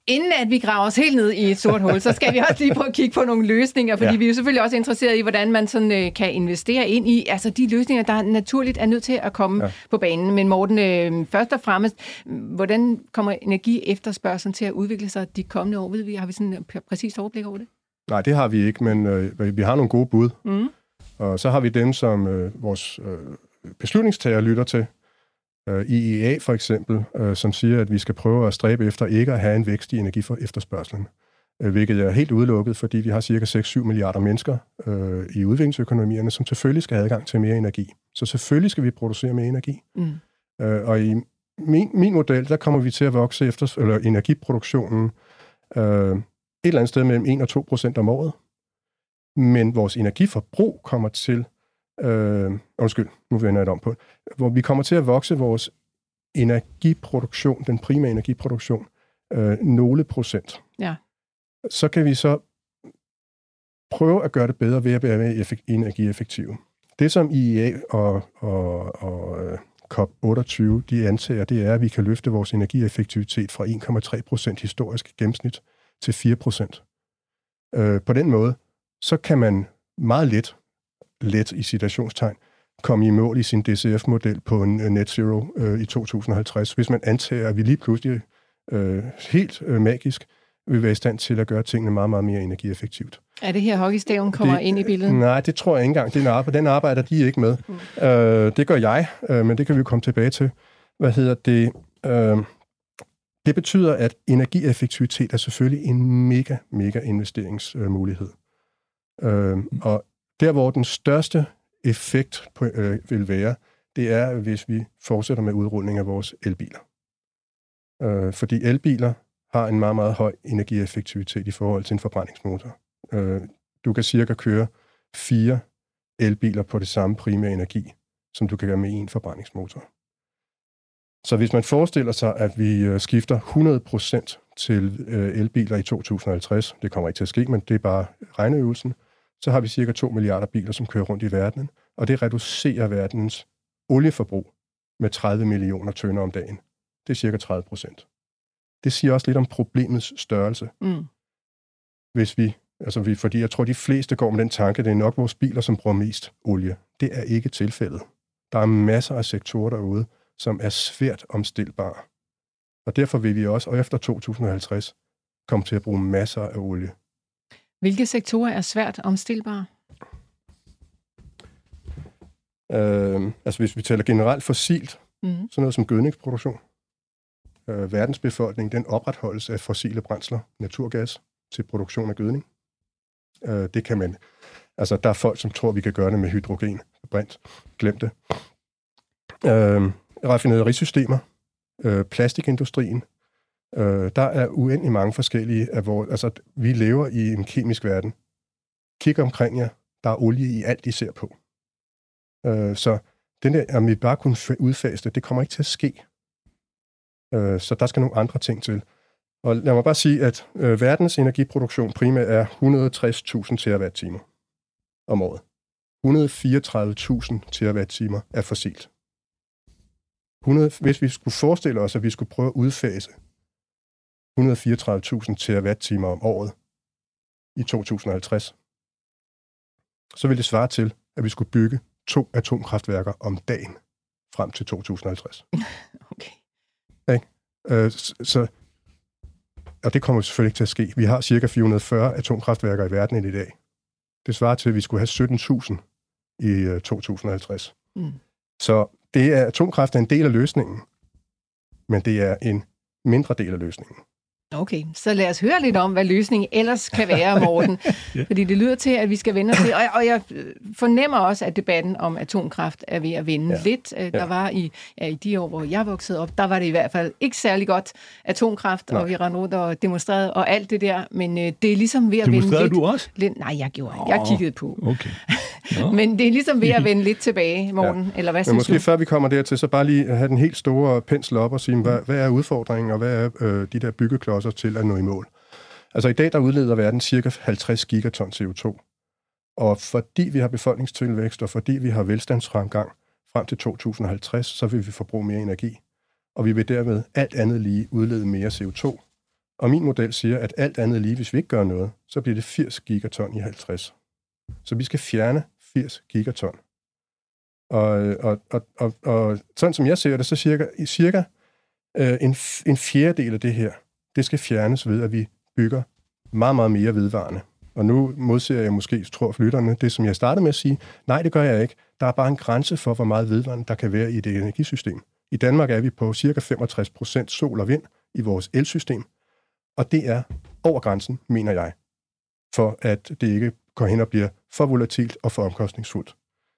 Inden at vi graver os helt ned i et sort hul, så skal vi også lige prøve at kigge på nogle løsninger, fordi ja. vi er jo selvfølgelig også interesseret i, hvordan man sådan, øh, kan investere ind i altså de løsninger, der naturligt er nødt til at komme ja. på banen. Men Morten, øh, først og fremmest, hvordan kommer energiefterspørgselen til at udvikle sig de kommende år? Ved vi, har vi sådan et præcist overblik over det? Nej, det har vi ikke, men øh, vi har nogle gode bud. Mm. Og så har vi dem, som øh, vores øh, beslutningstager lytter til. I E A for eksempel, øh, som siger, at vi skal prøve at stræbe efter ikke at have en vækst i energiefterspørgselen, øh, hvilket er helt udelukket, fordi vi har cirka seks til syv milliarder mennesker øh, i udviklingsøkonomierne, som selvfølgelig skal have adgang til mere energi. Så selvfølgelig skal vi producere mere energi. Mm. Øh, og i min, min model, der kommer vi til at vokse efter eller energiproduktionen øh, et eller andet sted mellem en og to procent om året. Men vores energiforbrug kommer til Øh, undskyld, nu vender jeg det om på, hvor vi kommer til at vokse vores energiproduktion, den primære energiproduktion, øh, nogle procent. Ja. Så kan vi så prøve at gøre det bedre ved at være mere effekt- energieffektive. Det, som I E A og, og, og uh, COP otteogtyve, de antager, det er, at vi kan løfte vores energieffektivitet fra en komma tre procent historisk gennemsnit til fire procent. Øh, på den måde, så kan man meget let let i citationstegn, komme i mål i sin D C F-model på en net zero øh, i to tusind og halvtreds, hvis man antager, at vi lige pludselig øh, helt øh, magisk vil være i stand til at gøre tingene meget, meget mere energieffektivt. Er det her hockeystaven kommer det, ind i billedet? Nej, det tror jeg ikke engang. Den arbejder, den arbejder de ikke med. Mm. Øh, det gør jeg, øh, men det kan vi jo komme tilbage til. Hvad hedder det? Øh, det betyder, at energieffektivitet er selvfølgelig en mega, mega investeringsmulighed. Øh, og der, hvor den største effekt på, øh, vil være, det er, hvis vi fortsætter med udrulning af vores elbiler. Øh, fordi elbiler har en meget, meget høj energieffektivitet i forhold til en forbrændingsmotor. Øh, du kan cirka køre fire elbiler på det samme primære energi, som du kan gøre med en forbrændingsmotor. Så hvis man forestiller sig, at vi øh, skifter hundrede procent til øh, elbiler i to tusind og halvtreds, det kommer ikke til at ske, men det er bare regneøvelsen, så har vi cirka to milliarder biler, som kører rundt i verdenen, og det reducerer verdens olieforbrug med tredive millioner tønder om dagen. Det er cirka tredive procent. Det siger også lidt om problemets størrelse. Mm. Hvis vi, altså vi, fordi jeg tror, de fleste går med den tanke, det er nok vores biler, som bruger mest olie. Det er ikke tilfældet. Der er masser af sektorer derude, som er svært omstilbare. Og derfor vil vi også, og efter to tusind og halvtreds, komme til at bruge masser af olie. Hvilke sektorer er svært omstilbare? Øh, altså hvis vi taler generelt fossilt, mm. sådan noget som gødningsproduktion. Øh, verdensbefolkningen, den opretholdes af fossile brændsler, naturgas, til produktion af gødning. Øh, det kan man... Altså, der er folk, som tror, vi kan gøre det med hydrogen, brint. Glem det. Øh, raffinaderisystemer, øh, plastikindustrien. Øh, der er uendelig mange forskellige af vores... Altså, vi lever i en kemisk verden. Kig omkring jer. Der er olie i alt, I ser på. Øh, så den der, om vi bare kunne udfase det, det kommer ikke til at ske. Øh, så der skal nogle andre ting til. Og lad mig bare sige, at øh, verdens energiproduktion primært er et hundrede og tres tusind terawatt-timer om året. et hundrede og fireogtredive tusind terawatt-timer er fossilt. hundrede, hvis vi skulle forestille os, at vi skulle prøve at udfase et hundrede og fireogtredive tusind terawatt-timer om året i to tusind og halvtreds, så ville det svare til, at vi skulle bygge to atomkraftværker om dagen frem til to tusind og halvtreds. Okay. Okay. Øh, så, og det kommer selvfølgelig ikke til at ske. Vi har cirka fire hundrede og fyrre atomkraftværker i verden i dag. Det svarer til, at vi skulle have sytten tusind i uh, to tusind og halvtreds. Mm. Så det er, atomkraft er en del af løsningen, men det er en mindre del af løsningen. Okay, så lad os høre lidt om, hvad løsningen ellers kan være, Morten. Ja. Fordi det lyder til, at vi skal vende os til, og, og jeg fornemmer også, at debatten om atomkraft er ved at vende ja. lidt. Der ja. var i, ja, i de år, hvor jeg voksede op, der var det i hvert fald ikke særlig godt atomkraft, nej. Og vi rendte rundt og demonstrerede og alt det der, men øh, det er ligesom ved at vende lidt... Demonstrerede du også? Lidt, nej, jeg gjorde ikke. Jeg kiggede på. Okay. Men det er ligesom ved at vende lidt tilbage, Morten, ja. Eller hvad synes Men måske du? Før vi kommer dertil, så bare lige have den helt store pensel op og sige, hvad, hvad er udfordringen, og hvad er øh, de der byggeklodser til at nå i mål? Altså i dag, der udleder verden cirka halvtreds gigaton C O to. Og fordi vi har befolkningstilvækst, og fordi vi har velstandsfremgang frem til to tusind og halvtreds, så vil vi forbruge mere energi. Og vi vil derved alt andet lige udlede mere C O to. Og min model siger, at alt andet lige, hvis vi ikke gør noget, så bliver det firs gigaton i halvtreds. Så vi skal fjerne firs gigaton. Og, og, og, og, og sådan som jeg ser det, så cirka, cirka øh, en, en fjerdedel af det her, det skal fjernes ved, at vi bygger meget, meget mere vedvarende. Og nu modser jeg måske, tror lytterne, det som jeg startede med at sige, nej, det gør jeg ikke. Der er bare en grænse for, hvor meget vedvarende der kan være i det energisystem. I Danmark er vi på cirka femogtres procent sol og vind i vores elsystem, og det er over grænsen, mener jeg, for at det ikke går hen og bliver for volatilt og for omkostningsfuldt.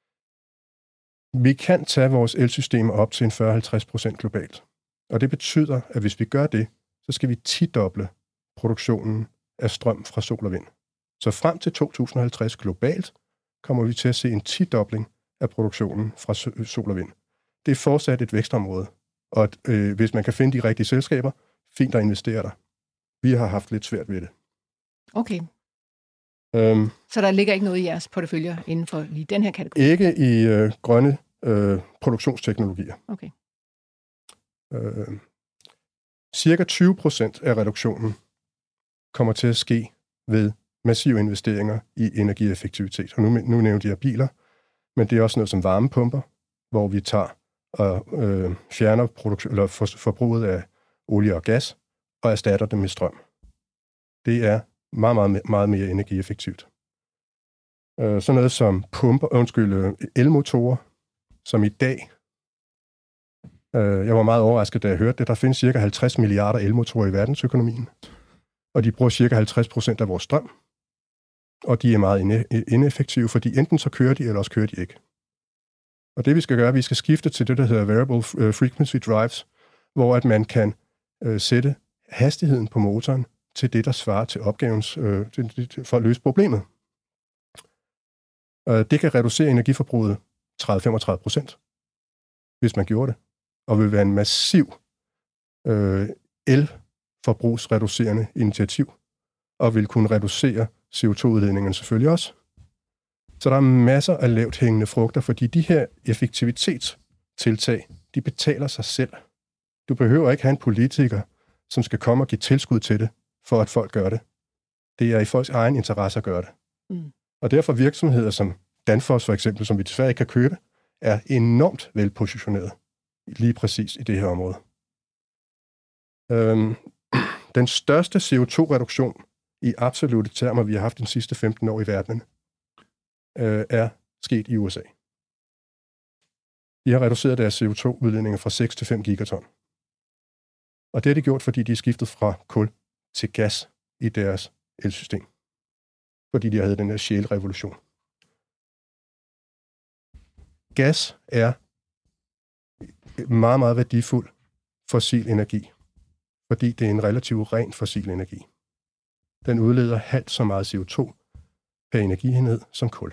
Vi kan tage vores elsystem op til en fyrre til halvtreds procent globalt, og det betyder, at hvis vi gør det, så skal vi tidoble produktionen af strøm fra sol og vind. Så frem til to tusind og halvtreds globalt kommer vi til at se en tidobling af produktionen fra sol og vind. Det er fortsat et vækstområde, og øh, hvis man kan finde de rigtige selskaber, fint at investere der. Vi har haft lidt svært ved det. Okay. Øhm, så der ligger ikke noget i jeres porteføljer inden for lige den her kategori? Ikke i øh, grønne øh, produktionsteknologier. Okay. Øh, cirka tyve procent af reduktionen kommer til at ske ved massive investeringer i energieffektivitet. Og nu, nu nævnte jeg biler, men det er også noget som varmepumper, hvor vi tager og øh, fjerner produk- eller for, forbruget af olie og gas og erstatter det med strøm. Det er meget, meget, meget mere energieffektivt. Øh, sådan noget som pumper, undskyld, elmotorer, som i dag, øh, jeg var meget overrasket, da jeg hørte det, der findes cirka halvtreds milliarder elmotorer i verdensøkonomien, og de bruger cirka halvtreds procent af vores strøm, og de er meget ineffektive, fordi enten så kører de, eller også kører de ikke. Og det vi skal gøre, vi skal skifte til det, der hedder variable frequency drives, hvor at man kan øh, sætte hastigheden på motoren til det, der svarer til opgavens, øh, til, til, for at løse problemet. Øh, det kan reducere energiforbruget tredive til femogtredive procent, hvis man gjorde det, og vil være en massiv øh, elforbrugsreducerende initiativ, og vil kunne reducere C O to udledningen selvfølgelig også. Så der er masser af lavt hængende frugter, fordi de her effektivitetstiltag, de betaler sig selv. Du behøver ikke have en politiker, som skal komme og give tilskud til det, for at folk gør det. Det er i folks egen interesse at gøre det. Mm. Og derfor virksomheder som Danfoss for eksempel, som vi desværre ikke kan købe, er enormt velpositioneret lige præcis i det her område. Øhm, den største C O to reduktion i absolutte termer, vi har haft de sidste femten år i verden, øh, er sket i U S A. De har reduceret deres C O to udledninger fra seks til fem gigaton. Og det har de gjort, fordi de er skiftet fra kul til gas i deres elsystem. Fordi de havde den her shale-revolution. Gas er meget, meget værdifuld fossil energi, fordi det er en relativt ren fossil energi. Den udleder halvt så meget C O to per energienhed som kul.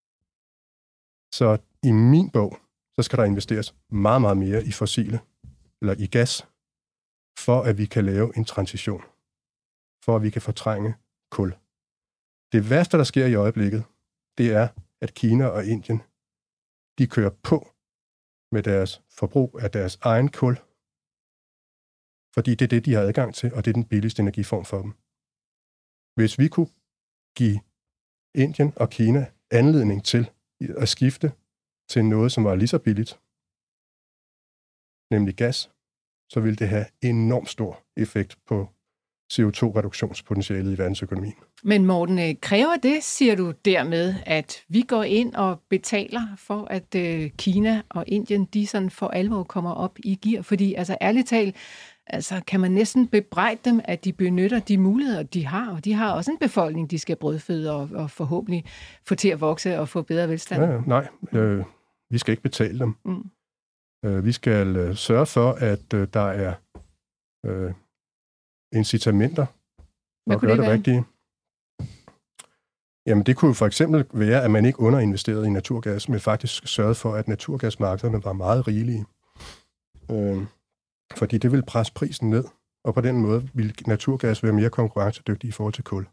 Så i min bog, så skal der investeres meget, meget mere i fossile, eller i gas, for at vi kan lave en transition, for at vi kan fortrænge kul. Det værste, der sker i øjeblikket, det er, at Kina og Indien, de kører på med deres forbrug af deres egen kul, fordi det er det, de har adgang til, og det er den billigste energiform for dem. Hvis vi kunne give Indien og Kina anledning til at skifte til noget, som var lige så billigt, nemlig gas, så ville det have enormt stor effekt på C O to reduktionspotentialet i verdensøkonomien. Men Morten, kræver det, siger du dermed, at vi går ind og betaler for, at Kina og Indien, de sådan for alvor kommer op i gear? Fordi altså ærligt talt, altså kan man næsten bebrejde dem, at de benytter de muligheder, de har, og de har også en befolkning, de skal brødføde og, og forhåbentlig få til at vokse og få bedre velstand. Ja, nej, øh, vi skal ikke betale dem. Mm. Øh, vi skal øh, sørge for, at øh, der er øh, incitamenter at gøre det, det rigtige. Jamen, det kunne for eksempel være, at man ikke underinvesterede i naturgas, men faktisk sørgede for, at naturgasmarkederne var meget rigelige. Øh, fordi det vil presse prisen ned, og på den måde vil naturgas være mere konkurrencedygtig i forhold til kul.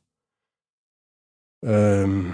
Øh,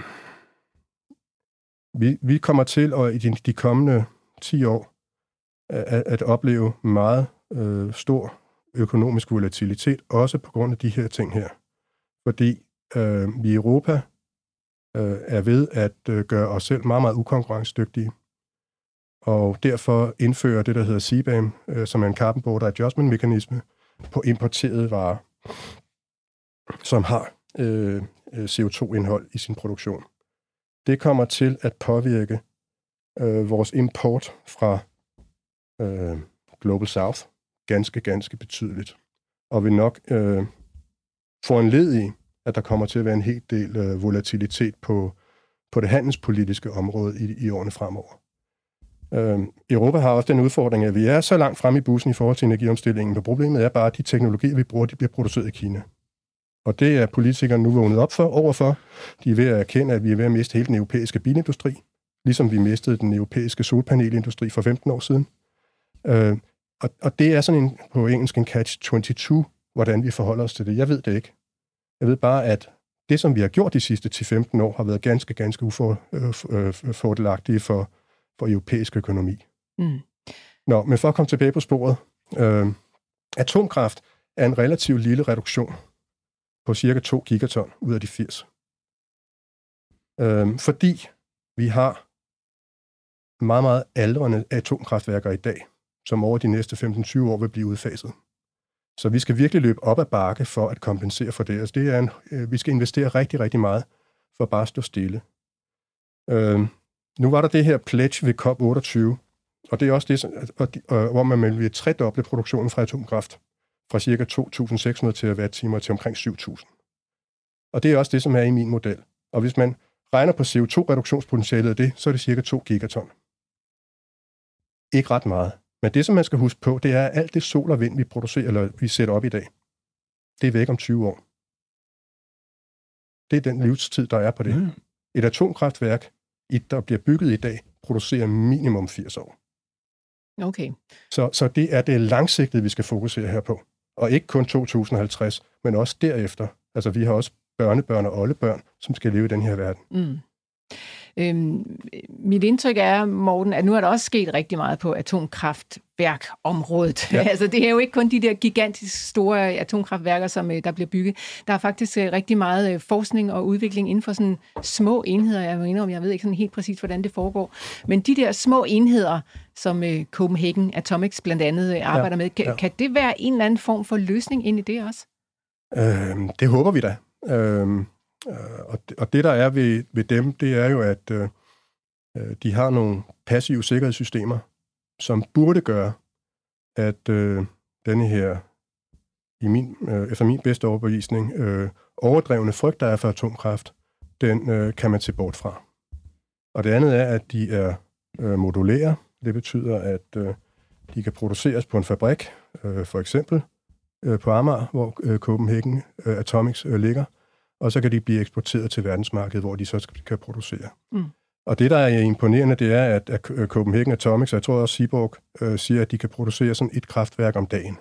vi, vi kommer til at i de, de kommende ti år at, at opleve meget øh, stor økonomisk volatilitet, også på grund af de her ting her. Fordi øh, vi i Europa øh, er ved at øh, gøre os selv meget, meget ukonkurrencedygtige, og derfor indfører det, der hedder C B A M, øh, som er en Carbon Border Adjustment-mekanisme, på importerede varer, som har øh, C O to indhold i sin produktion. Det kommer til at påvirke øh, vores import fra øh, Global South ganske, ganske betydeligt, og vil nok øh, få en led i, at der kommer til at være en hel del øh, volatilitet på, på det handelspolitiske område i, i årene fremover. Øh, Europa har også den udfordring, at vi er så langt fremme i bussen i forhold til energiomstillingen, men problemet er bare, at de teknologier, vi bruger, de bliver produceret i Kina. Og det er politikerne nu vågnet op for, overfor. De er ved at erkende, at vi er ved at miste hele den europæiske bilindustri, ligesom vi mistede den europæiske solpanelindustri for femten år siden. Øh, og, og det er sådan en, på engelsk en catch twenty-two, hvordan vi forholder os til det. Jeg ved det ikke. Jeg ved bare, at det, som vi har gjort de sidste ti til femten år, har været ganske, ganske ufordelagtige for, for europæisk økonomi. Mm. Nå, men for at komme tilbage på sporet. Øh, atomkraft er en relativt lille reduktion på cirka to gigaton ud af de firs. Øh, fordi vi har meget, meget aldrende atomkraftværker i dag, som over de næste femten til tyve år vil blive udfaset. Så vi skal virkelig løbe op ad bakke for at kompensere for det. Altså det er en, øh, vi skal investere rigtig, rigtig meget for bare at stå stille. Øh, nu var der det her pledge ved COP otteogtyve, og det er også det, som, og, og, hvor man vil tredoble produktionen fra atomkraft fra ca. to tusind seks hundrede terawatt-timer til omkring syv tusind. Og det er også det, som er i min model. Og hvis man regner på C O to reduktionspotentialet af det, så er det cirka to gigaton. Ikke ret meget. Men det, som man skal huske på, det er, at alt det sol og vind, vi producerer, eller vi sætter op i dag, det er væk om tyve år. Det er den livstid, der er på det. Mm. Et atomkraftværk, der bliver bygget i dag, producerer minimum firs år. Okay. Så, så det er det langsigtede, vi skal fokusere her på. Og ikke kun to tusind og halvtreds, men også derefter. Altså, vi har også børnebørn og oldebørn, som skal leve i den her verden. Mm. Øhm, mit indtryk er, Morten, at nu er der også sket rigtig meget på atomkraftværkområdet. Ja. Altså, det er jo ikke kun de der gigantisk store atomkraftværker, som der bliver bygget. Der er faktisk rigtig meget forskning og udvikling inden for sådan små enheder. Jeg mener, om jeg ved ikke sådan helt præcis, hvordan det foregår. Men de der små enheder, som Copenhagen Atomics blandt andet arbejder ja. med, kan, ja. kan det være en eller anden form for løsning ind i det også? Øhm, det håber vi da. Øhm Og det, og det, der er ved, ved dem, det er jo, at øh, de har nogle passive sikkerhedssystemer, som burde gøre, at øh, denne her, i min, øh, efter min bedste overbevisning, øh, overdrevne frygt, der er for atomkraft, den øh, kan man se bort fra. Og det andet er, at de er øh, modulære. Det betyder, at øh, de kan produceres på en fabrik, øh, for eksempel øh, på Amager, hvor øh, Copenhagen øh, Atomics øh, ligger, og så kan de blive eksporteret til verdensmarkedet, hvor de så kan producere. Mm. Og det, der er imponerende, det er, at, at Copenhagen Atomics, og jeg tror også Seaborg, øh, siger, at de kan producere sådan et kraftværk om dagen.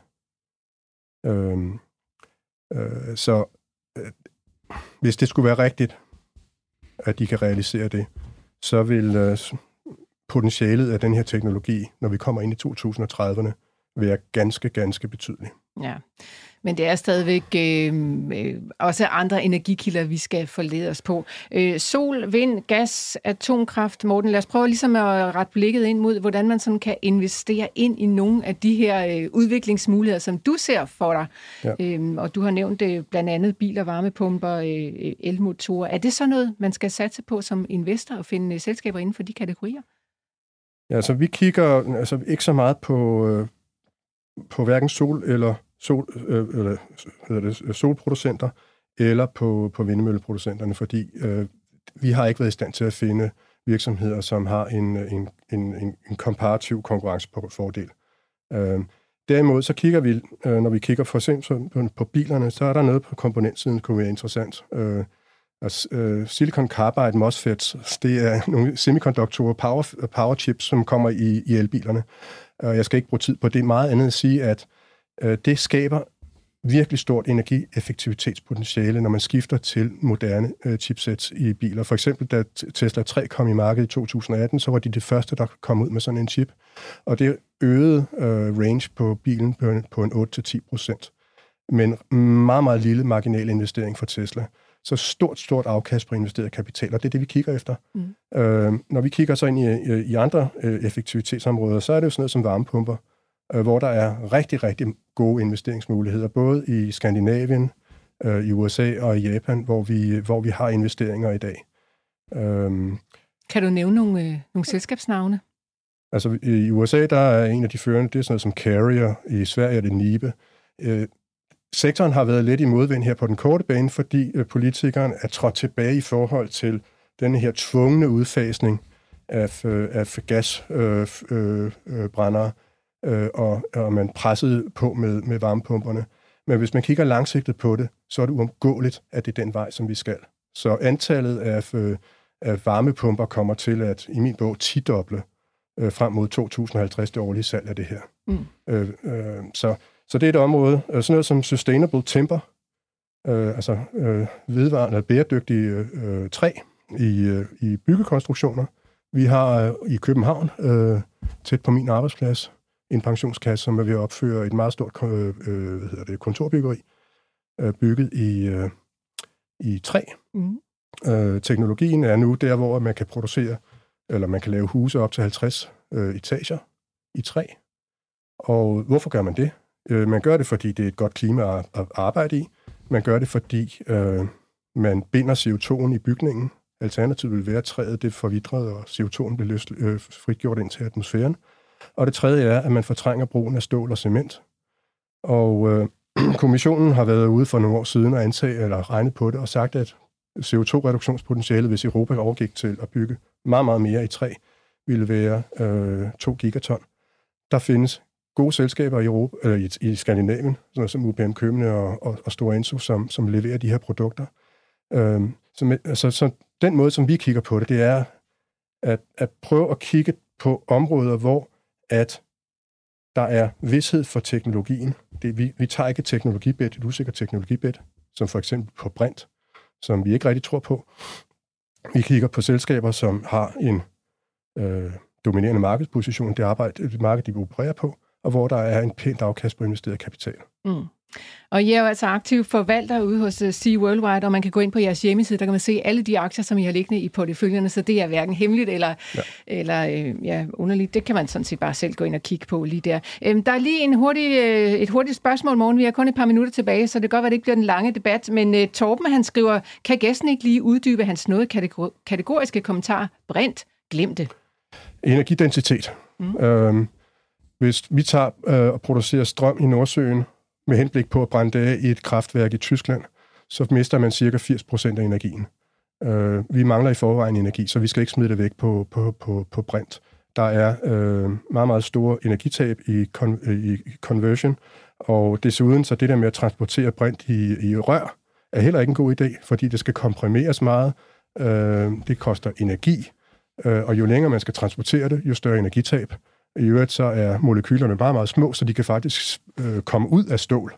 Øhm, øh, så øh, hvis det skulle være rigtigt, at de kan realisere det, så vil øh, potentialet af den her teknologi, når vi kommer ind i to tusind og trediverne, være ganske, ganske betydeligt. Ja, men det er stadigvæk øh, også andre energikilder, vi skal forlede os på. Øh, sol, vind, gas, atomkraft. Morten, lad os prøve ligesom at rette blikket ind mod, hvordan man sådan kan investere ind i nogle af de her øh, udviklingsmuligheder, som du ser for dig. Ja. Øh, og du har nævnt øh, blandt andet biler, varmepumper, øh, elmotorer. Er det så noget, man skal satse på som investor og finde øh, selskaber inden for de kategorier? Ja, altså vi kigger altså, ikke så meget på, øh, på hverken sol eller Sol, øh, eller, hedder det, solproducenter eller på, på vindmølleproducenterne, fordi øh, vi har ikke været i stand til at finde virksomheder, som har en, en, en, en komparativ konkurrencefordel. Øh, derimod så kigger vi, øh, når vi kigger for eksempel på, på bilerne, så er der noget på komponentsiden, der kunne være interessant. Øh, altså, øh, Silicon Carbide MOSFETs, det er nogle semikonduktorer, power, power chips, som kommer i, i elbilerne. Øh, jeg skal ikke bruge tid på det. Meget andet at sige, at det skaber virkelig stort energieffektivitetspotentiale, når man skifter til moderne øh, chipsets i biler. For eksempel, da Tesla tre kom i markedet i to tusind og atten, så var de det første, der kom ud med sådan en chip. Og det øget øh, range på bilen på, på en otte til ti procent. Men meget, meget lille marginal investering for Tesla. Så stort, stort afkast på investeret kapital, og det er det, vi kigger efter. Mm. Øh, når vi kigger så ind i, i andre øh, effektivitetsområder, så er det jo sådan noget som varmepumper, øh, hvor der er rigtig, rigtig gode investeringsmuligheder, både i Skandinavien, øh, i U S A og i Japan, hvor vi, hvor vi har investeringer i dag. Øh, kan du nævne nogle, øh, nogle selskabsnavne? Altså i U S A, der er en af de førende, det er sådan noget som Carrier, i Sverige er det Nibe. Øh, Sektoren har været lidt i modvind her på den korte bane, fordi øh, politikeren er trådt tilbage i forhold til denne her tvungne udfasning af, øh, af gasbrændere, øh, øh, og, og man pressede på med, med varmepumperne. Men hvis man kigger langsigtet på det, så er det uomgåeligt, at det er den vej, som vi skal. Så antallet af, øh, af varmepumper kommer til at, i min bog, tidoble øh, frem mod to tusind og halvtreds, det årlige salg af det her. Mm. Øh, øh, så Så det er et område, sådan noget som sustainable timber, øh, altså øh, vedvarende og bæredygtige øh, træ i, øh, i byggekonstruktioner. Vi har øh, i København, øh, tæt på min arbejdsplads, en pensionskasse, som er ved at opføre et meget stort øh, hvad hedder det, kontorbyggeri, øh, bygget i, øh, i træ. Mm. Øh, teknologien er nu der, hvor man kan producere, eller man kan lave huse op til halvtreds øh, etager i træ. Og hvorfor gør man det? Man gør det, fordi det er et godt klima at arbejde i. Man gør det, fordi øh, man binder C O to'en i bygningen. Alternativet vil være, at træet det forvitret, og C O to'en bliver løst, øh, fritgjort ind til atmosfæren. Og det tredje er, at man fortrænger brugen af stål og cement. Og øh, kommissionen har været ude for nogle år siden og antaget eller regnet på det og sagt, at C O to-reduktionspotentialet, hvis Europa overgik til at bygge meget, meget mere i træ, ville være øh, to gigaton. Der findes gode selskaber i, Europa, eller i, i Skandinavien, sådan som U P M Købene og, og, og Stora Enso, som, som leverer de her produkter. Øhm, så, med, altså, så den måde, som vi kigger på det, det er at, at prøve at kigge på områder, hvor at der er vished for teknologien. Det, vi, vi tager ikke et teknologibet, et usikkert teknologibet, som for eksempel på brint, som vi ikke rigtig tror på. Vi kigger på selskaber, som har en øh, dominerende markedsposition, det arbejde, det marked, de opererer på, og hvor der er en pænt afkast på investeret kapital. Mm. Og I er jo altså aktiv forvalter ude hos Sea Worldwide, og man kan gå ind på jeres hjemmeside, der kan man se alle de aktier, som I har liggende i porteføljerne, så det er hverken hemmeligt eller, ja. eller øh, ja, underligt. Det kan man sådan set bare selv gå ind og kigge på lige der. Øhm, der er lige en hurtig, øh, et hurtigt spørgsmål, morgen. Vi har kun et par minutter tilbage, så det kan godt være, det ikke bliver den lange debat, men øh, Torben, han skriver, kan gæsten ikke lige uddybe hans noget kategor- kategoriske kommentar? Brint, glem det. Energidensitet. Mm. Øhm, Hvis vi tager øh, og producerer strøm i Nordsøen med henblik på at brænde det af i et kraftværk i Tyskland, så mister man cirka firs procent af energien. Øh, vi mangler i forvejen energi, så vi skal ikke smide det væk på, på, på, på brint. Der er øh, meget, meget store energitab i, con- i conversion, og desuden så det der med at transportere brint i, i rør er heller ikke en god idé, fordi det skal komprimeres meget. Øh, det koster energi, øh, og jo længere man skal transportere det, jo større energitab. I øvrigt så er molekylerne bare meget små, så de kan faktisk øh, komme ud af stål.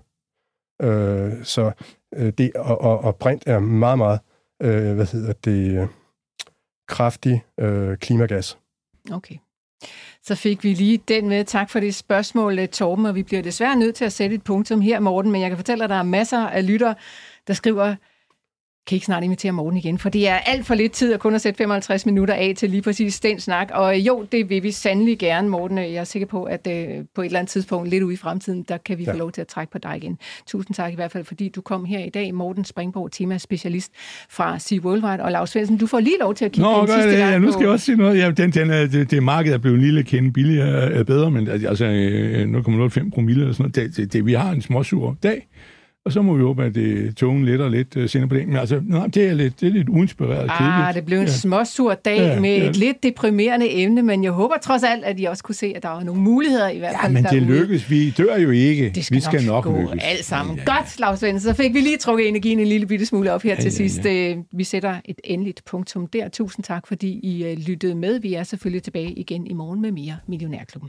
Øh, så øh, det, og, og, og brint er meget, meget øh, hvad hedder det, øh, kraftig øh, klimagas. Okay. Så fik vi lige den med. Tak for det spørgsmål, Torben, og vi bliver desværre nødt til at sætte et punktum her, Morten, men jeg kan fortælle, at der er masser af lytter, der skriver, kan ikke snart invitere Morten igen, for det er alt for lidt tid at kun at sætte femoghalvtreds minutter af til lige præcis den snak. Og jo, det vil vi sandelig gerne, Morten. Jeg er sikker på, at uh, på et eller andet tidspunkt, lidt ude i fremtiden, der kan vi ja. få lov til at trække på dig igen. Tusind tak i hvert fald, fordi du kom her i dag. Morten Springborg, temaspecialist fra Sea Worldwide. Og Lars Svendsen, du får lige lov til at kigge Nå, den sidste det, gang ja, nu skal på... jeg også sige noget. Ja, den, den er, det, det marked er blevet en lille kende billigere er bedre, men altså nul komma nul fem promille eller sådan noget. Det, det, det, vi har en småsur dag. Og så må vi håbe, at det tungen letter lidt uh, senere på dagen. Men altså, nej, det er lidt, det er lidt uinspireret ah, kedeligt. Ah, det blev en ja. småsur dag ja, med ja. et lidt deprimerende emne, men jeg håber trods alt, at I også kunne se, at der var nogle muligheder i hvert fald. Ja, men det lykkes. Vi dør jo ikke. Det skal vi skal nok, nok lykkes. alt sammen. Ja, ja, ja. Godt, Lars Svendsen. Så fik vi lige trukket energien en lille bitte smule op her ja, til ja, sidst. Ja. Vi sætter et endeligt punktum der. Tusind tak, fordi I lyttede med. Vi er selvfølgelig tilbage igen i morgen med mere Millionærklubben.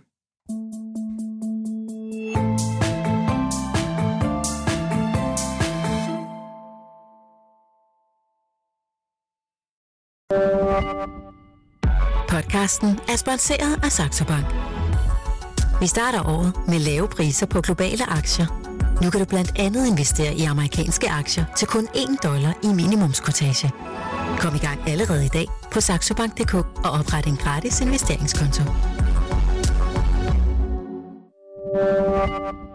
Podcasten er sponsoreret af Saxo Bank. Vi starter året med lave priser på globale aktier. Nu kan du blandt andet investere i amerikanske aktier til kun en dollar i minimumskortage. Kom i gang allerede i dag på saxo bank punktum d k og opret en gratis investeringskonto.